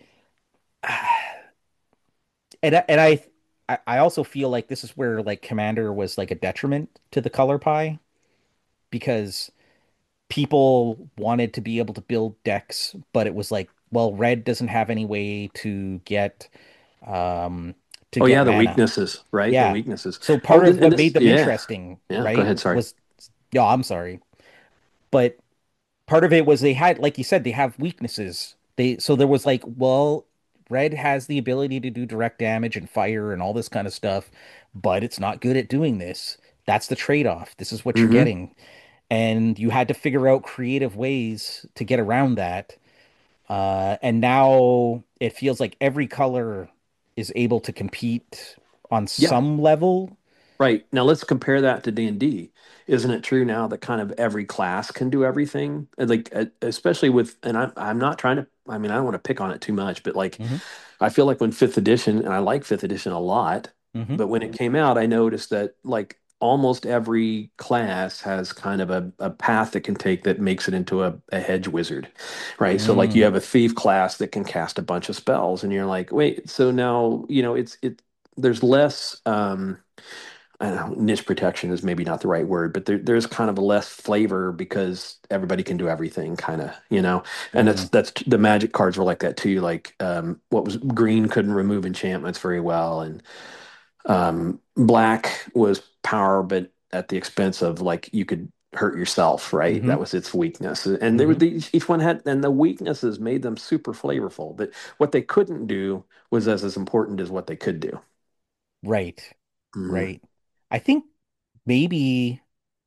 and I- and I I I also feel like this is where like Commander was like a detriment to the color pie because people wanted to be able to build decks, but it was like, well, red doesn't have any way to get um to
Oh
get
yeah, the
mana.
weaknesses, right? The
Yeah.
weaknesses.
So
Oh,
part of
and, and
what made
this,
them
yeah,
interesting,
yeah. Go
right,
ahead. Sorry.
was yeah, I'm sorry. But part of it was they had, like you said, they have weaknesses. They so there was like, well, red has the ability to do direct damage and fire and all this kind of stuff, but it's not good at doing this. That's the trade-off. This is what you're
Hmm.
getting. And you had to figure out creative ways to get around that. Uh, and now it feels like every color is able to compete on
Yeah,
some level.
right. Now let's compare that to D and D. Isn't it true now that kind of every class can do everything? And like, uh, especially with, and I'm I'm not trying to. I mean, I don't want to pick on it too much, but like,
Hmm.
I feel like when fifth edition, and I like fifth edition a lot,
Hmm.
but when it came out, I noticed that like almost every class has kind of a, a path it can take that makes it into a, a hedge wizard, right? So like you
Mm.
have a thief class that can cast a bunch of spells, and you're like, wait, so now, you know, it's it there's less um I don't know, niche protection is maybe not the right word, but there, there's kind of a less flavor because everybody can do everything, kind of, you know. And that's
Mm.
that's the magic cards were like that too. Like um, what was green couldn't remove enchantments very well, and um, black was power, but at the expense of like you could hurt yourself, right? That
Hmm.
was its weakness, and there were
Hmm.
these, each one had, and the weaknesses made them super flavorful. But what they couldn't do was as as important as what they could do.
Right.
Mhm.
Right. I think maybe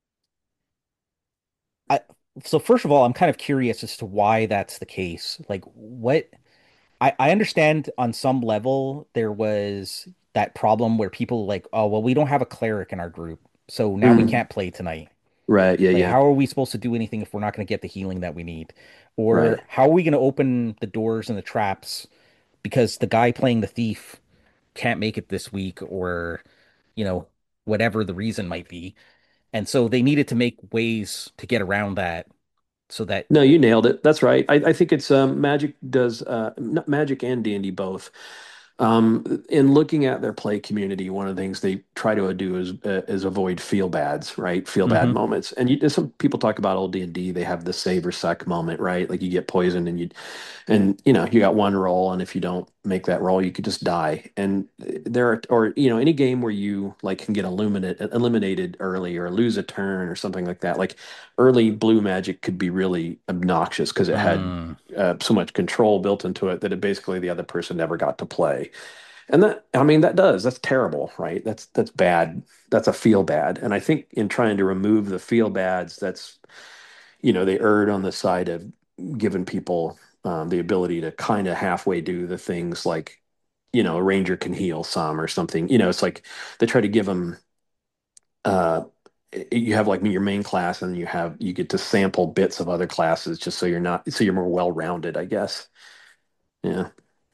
I so first of all, I'm kind of curious as to why that's the case. Like what I, I understand on some level there was that problem where people like, oh, well, we don't have a cleric in our group, so now we
Mhm.
can't play tonight.
Right. Yeah.
Like,
Yeah.
how are we supposed to do anything if we're not going to get the healing that we need?
Right.
Or how are we going to open the doors and the traps because the guy playing the thief can't make it this week, or, you know, whatever the reason might be. And so they needed to make ways to get around that so that,
No, you nailed it. That's right. I, I think it's um, Magic does uh, not Magic and D and D both. Um, in looking at their play community, one of the things they try to do is uh, is avoid feel bads, right? Feel bad
hmm
moments. And you, some people talk about old D and D. They have the save or suck moment, right? Like you get poisoned and you and you know you got one roll, and if you don't make that roll you could just die. And there are, or you know, any game where you like can get eliminated eliminated early or lose a turn or something like that, like early blue magic could be really obnoxious because it had
mm,
uh, so much control built into it that it basically the other person never got to play. And that, I mean, that does, that's terrible, right? That's that's bad. That's a feel bad. And I think in trying to remove the feel bads, that's, you know, they erred on the side of giving people um, the ability to kind of halfway do the things like, you know, a ranger can heal some or something. You know, it's like they try to give them. Uh, you have like your main class, and you have you get to sample bits of other classes just so you're not so you're more well rounded, I guess. Yeah,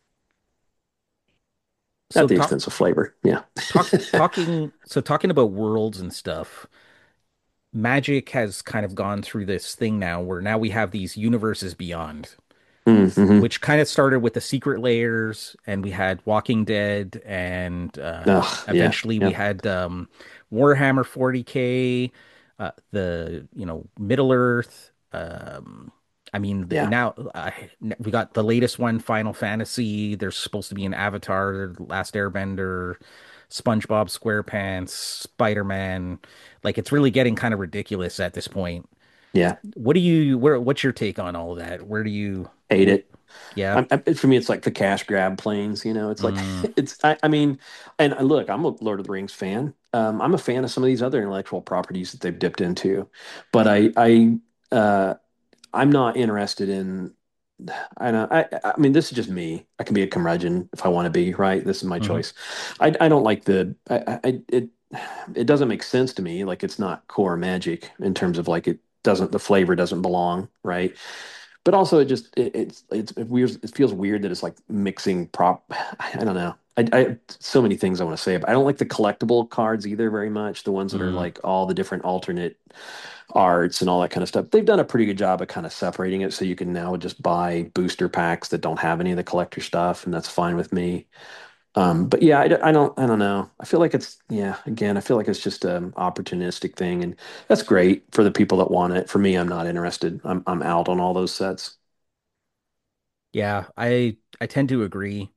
so
at the
talk
expense of flavor. Yeah.
talk talking so talking about worlds and stuff. Magic has kind of gone through this thing now where now we have these universes beyond,
Mm-hmm.
which kind of started with the secret layers, and we had Walking Dead, and uh,
Oh, yeah.
eventually we
Yep.
had um, Warhammer forty K, uh, the you know Middle Earth. Um, I mean,
Yeah.
now uh, we got the latest one, Final Fantasy. There's supposed to be an Avatar, The Last Airbender. SpongeBob SquarePants, Spider-Man. Like it's really getting kind of ridiculous at this point.
Yeah,
What do you where what's your take on all of that? Where do you
hate
what
it.
yeah.
I, I, for me, it's like the cash grab planes. You know, it's like
Mm,
it's. I, I mean, and I- look, I'm a Lord of the Rings fan. Um, I'm a fan of some of these other intellectual properties that they've dipped into, but I, I, uh, I'm not interested in. I know. I, I mean, this is just me. I can be a curmudgeon if I want to be. Right. This is my
hmm.
choice. I, I don't like the. I, I, it. It doesn't make sense to me. Like it's not core magic in terms of like it doesn't. The flavor doesn't belong. Right, but also it just it, it's it's it weird. It feels weird that it's like mixing prop. I don't know. I, I so many things I want to say, but I don't like the collectible cards either very much. The ones that are
Mm.
like all the different alternate arts and all that kind of stuff. They've done a pretty good job of kind of separating it, so you can now just buy booster packs that don't have any of the collector stuff, and that's fine with me. Um, but yeah, I, d- I don't I don't know. I feel like it's yeah. Again, I feel like it's just an opportunistic thing, and that's great for the people that want it. For me, I'm not interested. I'm I'm out on all those sets.
Yeah, I I tend to agree.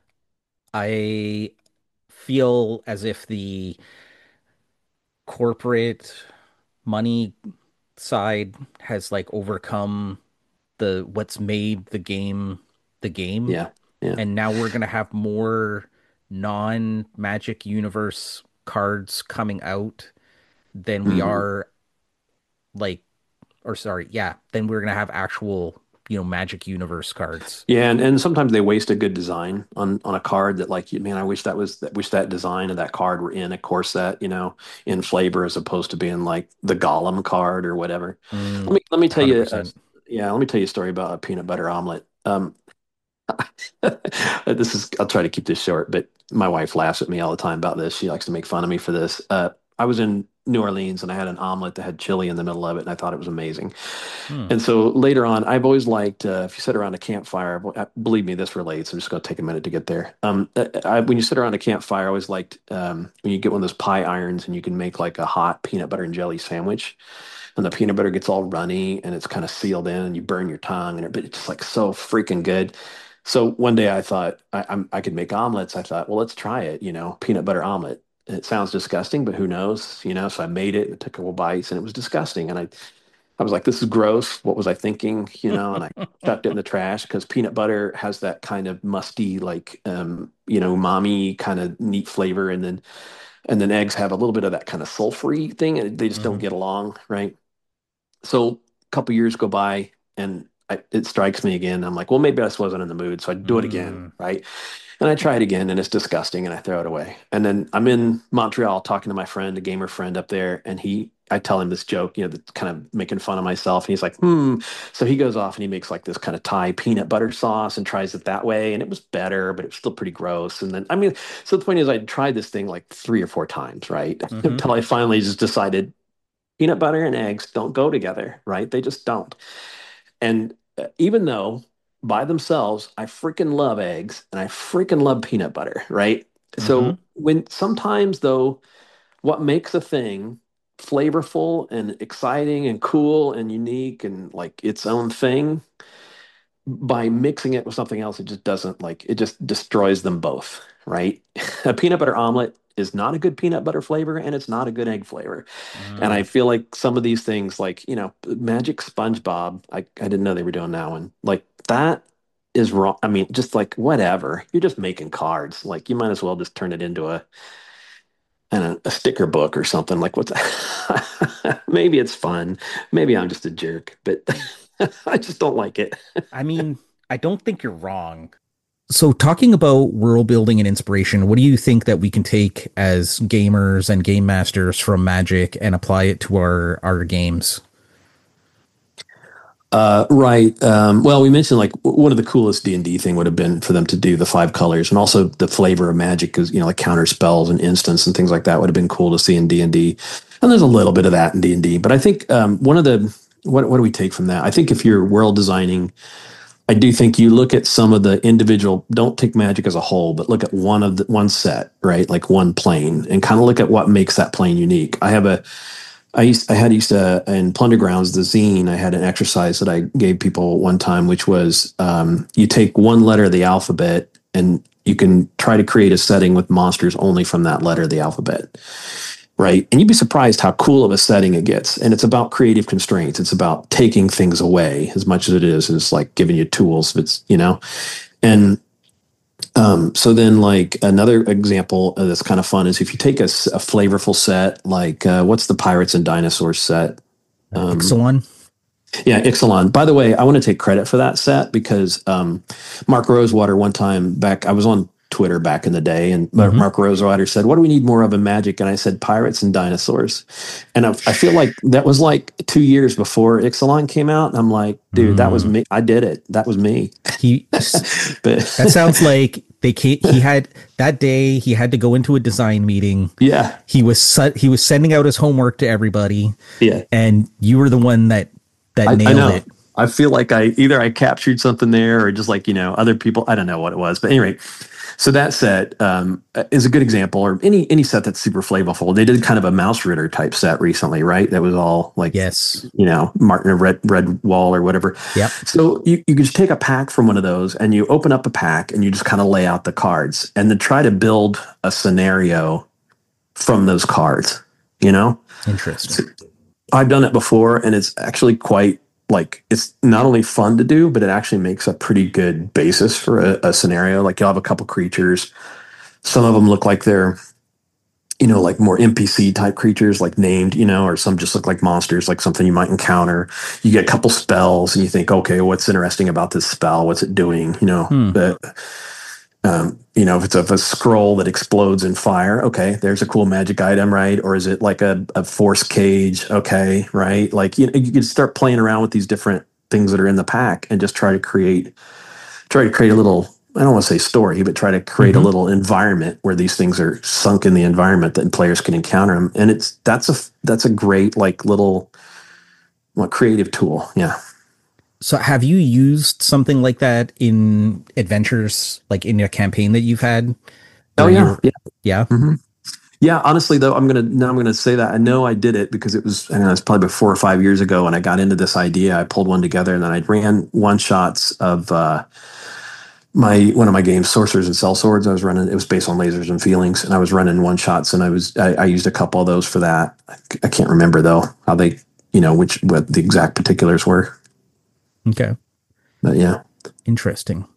I feel as if the corporate money side has like overcome the what's made the game the game.
Yeah, yeah.
And now we're gonna have more non-Magic Universe cards coming out than we
Mhm.
are like or sorry, yeah, then we're gonna have actual, you know, Magic Universe cards.
Yeah, and, and sometimes they waste a good design on on a card that like, man, I wish that was that wish that design of that card were in a core set, you know, in flavor as opposed to being like the Gollum card or whatever. Let
Mm,
me let me tell you, uh,
one hundred percent.
yeah, let me tell you a story about a peanut butter omelet. Um, this is I'll try to keep this short, but my wife laughs at me all the time about this. She likes to make fun of me for this. Uh, I was in New Orleans and I had an omelet that had chili in the middle of it, and I thought it was amazing.
Hmm.
And so later on, I've always liked uh, if you sit around a campfire. uh, Believe me, this relates. I'm just going to take a minute to get there. Um, uh, I, when you sit around a campfire, I always liked um, when you get one of those pie irons and you can make like a hot peanut butter and jelly sandwich, and the peanut butter gets all runny and it's kind of sealed in, and you burn your tongue, and it, but it's just like so freaking good. So one day I thought I, I'm, I could make omelets. I thought, well, let's try it. You know, peanut butter omelet. It sounds disgusting, but who knows? You know, so I made it. It took a couple bites, and it was disgusting. And I I was like, this is gross. What was I thinking? You know, and I chucked it in the trash because peanut butter has that kind of musty, like, um, you know, umami kind of neat flavor. And then, and then eggs have a little bit of that kind of sulfury thing, and they just don't
Hmm.
get along, right? So a couple years go by and I, it strikes me again. I'm like, well, maybe I just wasn't in the mood. So I do it again,
Mm.
right? And I try it again and it's disgusting and I throw it away. And then I'm in Montreal talking to my friend, a gamer friend up there, and he I tell him this joke, you know, that's kind of making fun of myself. And he's like, hmm. So he goes off and he makes like this kind of Thai peanut butter sauce and tries it that way. And it was better, but it was still pretty gross. And then, I mean, so the point is, I tried this thing like three or four times, right?
Hmm.
Until I finally just decided peanut butter and eggs don't go together, right? They just don't. And uh, even though by themselves, I freaking love eggs and I freaking love peanut butter, right?
Hmm.
So when sometimes though, what makes a thing flavorful and exciting and cool and unique and like its own thing, by mixing it with something else, it just doesn't like it just destroys them both, right? A peanut butter omelet is not a good peanut butter flavor and it's not a good egg flavor. And I
Mm.
feel like some of these things, like, you know, Magic SpongeBob, I, I didn't know they were doing that one. Like, that is wrong. I mean, just like, whatever. You're just making cards. Like, you might as well just turn it into a, an, a sticker book or something. Like, what's maybe it's fun. Maybe I'm just a jerk, but I just don't like it.
I mean, I don't think you're wrong. So, talking about world building and inspiration, what do you think that we can take as gamers and game masters from Magic and apply it to our our games?
Uh, right. Um, well, we mentioned like w- one of the coolest D and D thing would have been for them to do the five colors and also the flavor of magic because, you know, like counter spells and instants and things like that would have been cool to see in D and D. And D. And there's a little bit of that in D and D, but I think um, one of the what what do we take from that? I think if you're world designing, I do think you look at some of the individual. Don't take magic as a whole, but look at one of the one set, right? Like one plane, and kind of look at what makes that plane unique. I have a I used I had used to in Plunder Grounds, the zine. I had an exercise that I gave people one time, which was um, you take one letter of the alphabet and you can try to create a setting with monsters only from that letter of the alphabet. Right. And you'd be surprised how cool of a setting it gets. And it's about creative constraints. It's about taking things away as much as it is. It's like giving you tools. It's, you know, and um, so then like another example that's kind of fun is if you take a, a flavorful set, like uh, what's the Pirates and Dinosaurs set?
Um, Ixalan.
Yeah, Ixalan. By the way, I want to take credit for that set because um, Mark Rosewater one time back, I was on Twitter back in the day, and mm-hmm. Mark Rosewater said, "What do we need more of in Magic?" And I said, "Pirates and Dinosaurs." And I, I feel like that was like two years before Ixalan came out, and I'm like, "Dude, mm. that was me. I did it. That was me."
He, but that sounds like they came, he had that day. He had to go into a design meeting.
Yeah,
he was he was sending out his homework to everybody.
Yeah,
and you were the one that that
I,
nailed
I know.
it.
I feel like I either I captured something there, or just like you know other people. I don't know what it was, but anyway. So that set um, is a good example, or any any set that's super flavorful. They did kind of a Mouse Ritter type set recently, right? That was all like,
yes,
you know, Martin of Red Red Wall or whatever.
Yep.
So you you could just take a pack from one of those, and you open up a pack, and you just kind of lay out the cards, and then try to build a scenario from those cards. You know,
interesting.
So I've done it before, and it's actually quite. Like it's not only fun to do, but it actually makes a pretty good basis for a, a scenario. Like you'll have a couple creatures. Some of them look like they're, you know, like more N P C type creatures, like named, you know, or some just look like monsters, like something you might encounter. You get a couple spells and you think, okay, what's interesting about this spell? What's it doing? You know,
hmm.
but, um, you know, if it's a, a scroll that explodes in fire, okay, there's a cool magic item, right? Or is it like a, a force cage? Okay, right? Like you know, you can start playing around with these different things that are in the pack and just try to create, try to create a little. I don't want to say story, but try to create mm-hmm. a little environment where these things are sunk in the environment that players can encounter them. And it's that's a that's a great like little, well, creative tool. Yeah.
So have you used something like that in adventures, like in a campaign that you've had?
Oh yeah. Yeah.
Yeah.
Mm-hmm. Yeah. Honestly though, I'm going to, now I'm going to say that I know I did it because it was, I don't know, it's probably four or five years ago when I got into this idea. I pulled one together and then I ran one shots of, uh, my, one of my games, Sorcerers and Sellswords. I was running, it was based on lasers and feelings, and I was running one shots and I was, I, I used a couple of those for that. I, I can't remember though, how they, you know, which, what the exact particulars were.
Okay.
But yeah.
Interesting.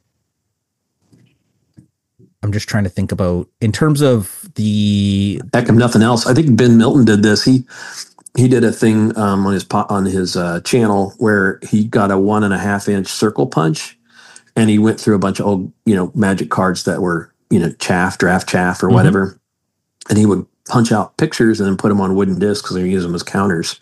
I'm just trying to think about in terms of the
heck of nothing else. I think Ben Milton did this. He he did a thing um, on his on his uh, channel where he got a one and a half inch circle punch, and he went through a bunch of old you know magic cards that were you know chaff, draft chaff, or whatever, mm-hmm. and he would punch out pictures and then put them on wooden discs because they use them as counters.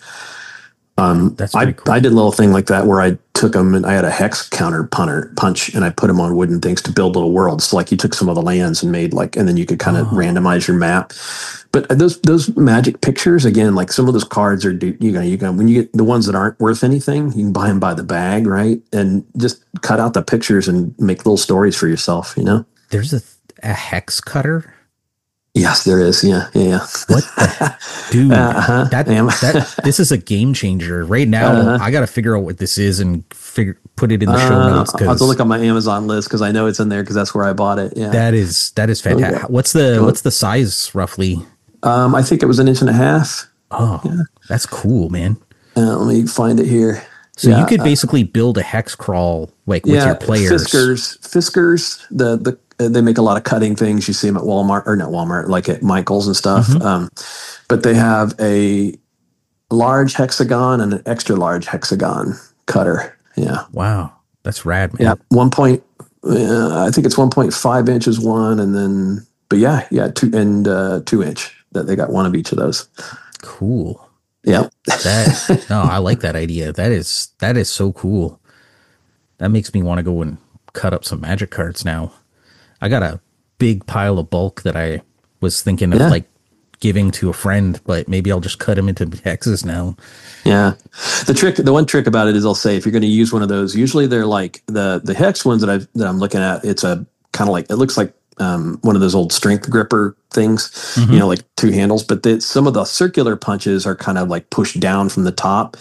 Um,
That's
I,
cool.
I did a little thing like that where I took them and I had a hex counter punter punch and I put them on wooden things to build little worlds. So like you took some of the lands and made like, and then you could kind of oh. randomize your map. But those, those magic pictures, again, like some of those cards are, you know, you can, when you get the ones that aren't worth anything, you can buy them by the bag, right? And just cut out the pictures and make little stories for yourself, you know?
There's a, a hex cutter.
Yes, there is. Yeah, yeah.
What the dude? Uh-huh. That, that this is a game changer right now. Uh-huh. I got to figure out what this is and figure put it in the show notes.
Uh, I'll have to look on my Amazon list because I know it's in there because that's where I bought it. Yeah,
that is that is fantastic. Okay. What's the what's the size roughly?
Um, I think it was an inch and a half.
Oh, yeah. That's cool, man.
Uh, let me find it here.
So yeah, you could basically uh, build a hex crawl like with
yeah,
your players.
Fiskars, Fiskars, the the uh, they make a lot of cutting things. You see them at Walmart or not Walmart, like at Michael's and stuff. Mm-hmm. Um, but they have a large hexagon and an extra large hexagon cutter. Yeah.
Wow, that's rad, man.
Yeah, one point. Uh, I think it's one point five inches one, and then but yeah, yeah, two and uh, two inch. That they got one of each of those.
Cool.
Yeah.
That no, I like that idea. That is that is so cool. That makes me want to go and cut up some magic cards now. I got a big pile of bulk that I was thinking of yeah. like giving to a friend, but maybe I'll just cut them into hexes now.
Yeah. The trick, the one trick about it is I'll say if you're going to use one of those, usually they're like the the hex ones that I that I'm looking at. It's a kind of like it looks like um, one of those old strength gripper things, mm-hmm. you know, like two handles. But the, some of the circular punches are kind of like pushed down from the top.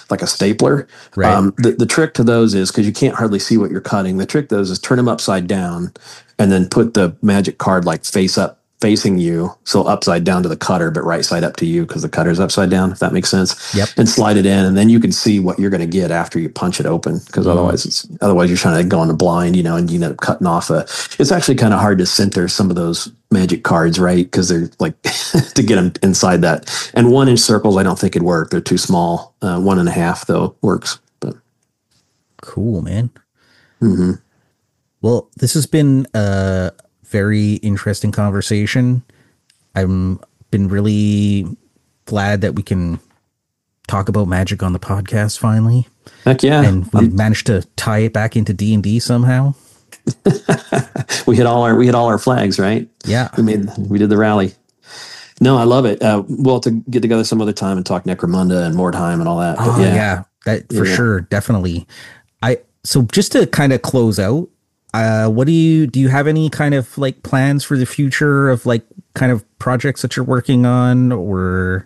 like a stapler.
Right.
Um, the, the trick to those is because you can't hardly see what you're cutting. The trick to those is turn them upside down and then put the magic card like face up, facing you. So upside down to the cutter, but right side up to you because the cutter's upside down, if that makes sense.
Yep.
And slide it in. And then you can see what you're going to get after you punch it open. Because
Mm.
otherwise it's, otherwise you're trying to go in the blind, you know, and you end up cutting off a, it's actually kind of hard to center some of those magic cards, right? Because they're like to get them inside that. And one inch circles, I don't think it'd work. They're too small. Uh, one and a half though works. But
Cool, man.
mm-hmm.
Well, this has been a very interesting conversation. I've been really glad that we can talk about Magic on the podcast finally.
Heck yeah.
And we
Um,
managed to tie it back into D and D somehow.
we hit all our we hit all our flags, right?
Yeah.
We made we did the rally. No, I love it. Uh, we'll have to get together some other time and talk Necromunda and Mordheim and all that. But
Oh,
yeah.
yeah. That for
Yeah.
sure. Definitely. I so just to kind of close out, uh, what do you do you have any kind of like plans for the future of like kind of projects that you're working on or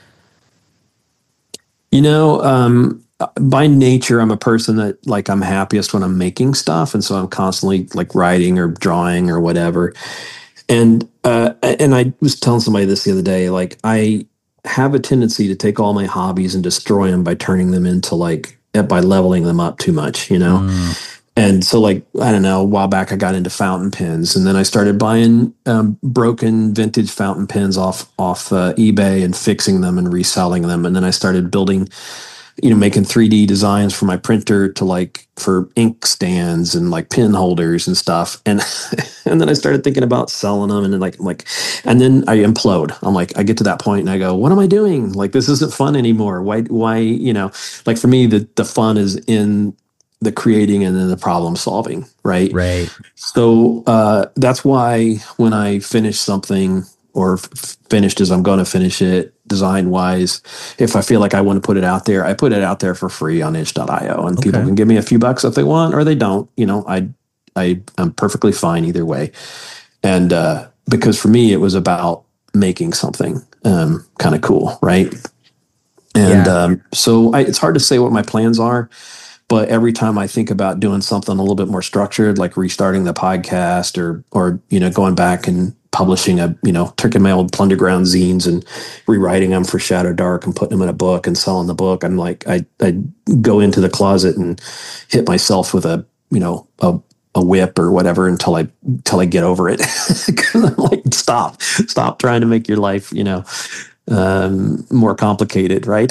You know, um, by nature, I'm a person that like I'm happiest when I'm making stuff, and so I'm constantly like writing or drawing or whatever. And uh, and I was telling somebody this the other day. Like I have a tendency to take all my hobbies and destroy them by turning them into like by leveling them up too much, you know.
Mm,
And so, like, I don't know, a while back, I got into fountain pens, and then I started buying um, broken vintage fountain pens off off uh, eBay and fixing them and reselling them. And then I started building, you know, making three D designs for my printer to like for ink stands and like pen holders and stuff. And and then I started thinking about selling them, and then like like, and then I implode. I'm like, I get to that point, and I go, what am I doing? Like, this isn't fun anymore. Why why you know, like for me, the the fun is in the creating and then the problem solving, right?
right.
So uh, that's why when I finish something or f- finished as I'm going to finish it design wise, if I feel like I want to put it out there, I put it out there for free on itch dot io, and people
Okay.
can give me a few bucks if they want or they don't. You know, I I I'm perfectly fine either way. And uh, because for me it was about making something um, kind of cool, right? And
Yeah.
um, so I, it's hard to say what my plans are. But every time I think about doing something a little bit more structured, like restarting the podcast or, or, you know, going back and publishing a, you know, taking my old Plunderground zines and rewriting them for Shadow Dark and putting them in a book and selling the book, I'm like, I, I go into the closet and hit myself with a, you know, a, a whip or whatever until I, until I get over it. Cause I'm like, stop, stop trying to make your life, you know, um, more complicated. Right.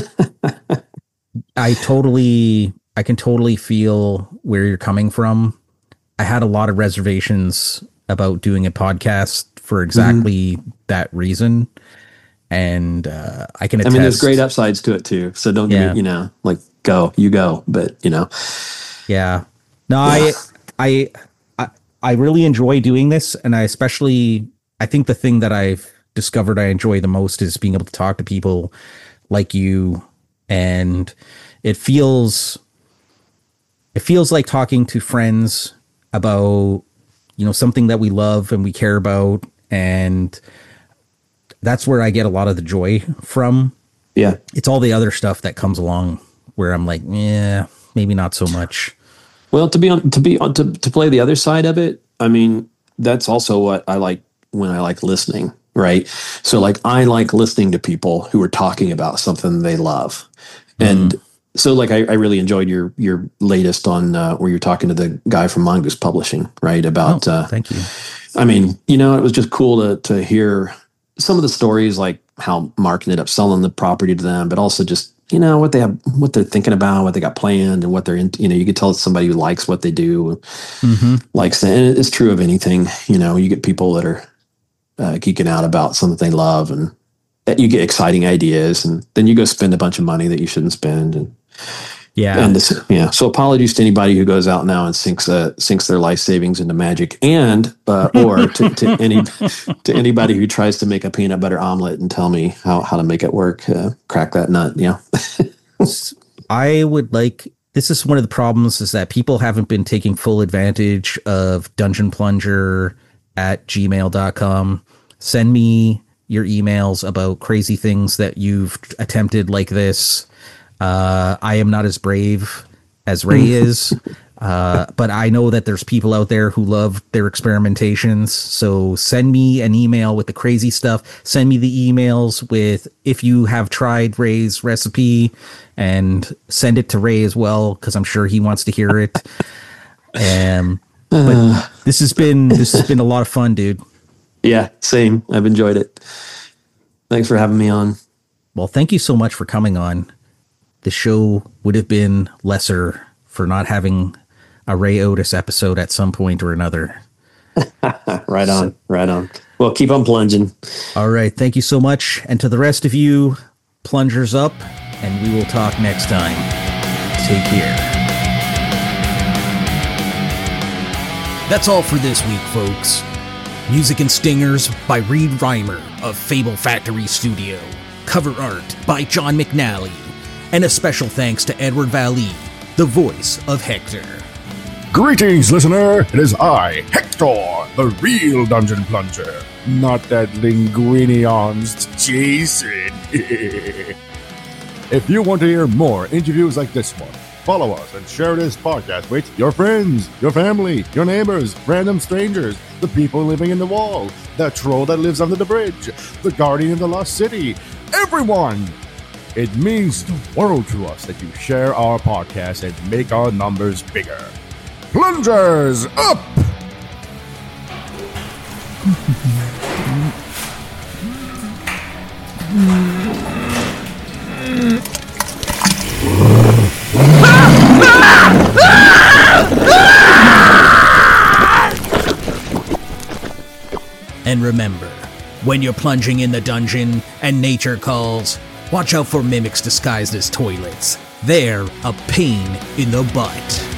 I totally I can totally feel where you're coming from. I had a lot of reservations about doing a podcast for exactly mm-hmm. that reason. And uh, I can attest.
I mean, there's great upsides to it too. So don't yeah. get, you know, like go, you go, but you know.
Yeah. No, yeah. I, I, I, I really enjoy doing this. And I especially, I think the thing that I've discovered I enjoy the most is being able to talk to people like you. And it feels, it feels like talking to friends about, you know, something that we love and we care about. And that's where I get a lot of the joy from.
Yeah.
It's all the other stuff that comes along where I'm like, yeah, maybe not so much.
Well, to be on, to be on, to, to play the other side of it. I mean, that's also what I like when I like listening. Right. So like, I like listening to people who are talking about something they love. And mm. so like, I, I really enjoyed your, your latest on uh, where you're talking to the guy from Mongoose Publishing, right. About,
oh,
uh,
thank you.
I mean, you know, it was just cool to, to hear some of the stories, like how Mark ended up selling the property to them, but also just, you know, what they have, what they're thinking about, what they got planned and what they're in, you know, you could tell it's somebody who likes what they do, mm-hmm. likes it. And it's true of anything, you know, you get people that are uh, geeking out about something they love and you get exciting ideas and then you go spend a bunch of money that you shouldn't spend. And
yeah.
And this, yeah. So apologies to anybody who goes out now and sinks uh, sinks their life savings into Magic, and uh, or to, to any to anybody who tries to make a peanut butter omelet and tell me how, how to make it work. Uh, crack that nut. Yeah.
I would like. This is one of the problems is that people haven't been taking full advantage of Dungeon Plunger at gmail dot com. Send me your emails about crazy things that you've attempted like this. Uh, I am not as brave as Ray is, uh, but I know that there's people out there who love their experimentations. So send me an email with the crazy stuff. Send me the emails with if you have tried Ray's recipe, and send it to Ray as well, because I'm sure he wants to hear it. Um, but this has been this has been a lot of fun, dude.
Yeah, same. I've enjoyed it. Thanks for having me on.
Well, thank you so much for coming on. The show would have been lesser for not having a Ray Otis episode at some point or another.
Right on, so, right on. Well, keep on plunging.
All right. Thank you so much. And to the rest of you, plungers up, and we will talk next time. Take care. That's all for this week, folks. Music and Stingers by Reed Reimer of Fable Factory Studio. Cover art by John McNally. And a special thanks to Edward Valley, the voice of Hector.
Greetings, listener. It is I, Hector, the real Dungeon Plunger. Not that Linguinion's Jason. If you want to hear more interviews like this one, follow us and share this podcast with your friends, your family, your neighbors, random strangers, the people living in the wall, the troll that lives under the bridge, the guardian of the lost city, everyone! It means the world to us that you share our podcast and make our numbers bigger. Plungers up!
And remember, when you're plunging in the dungeon and nature calls, watch out for mimics disguised as toilets. They're a pain in the butt.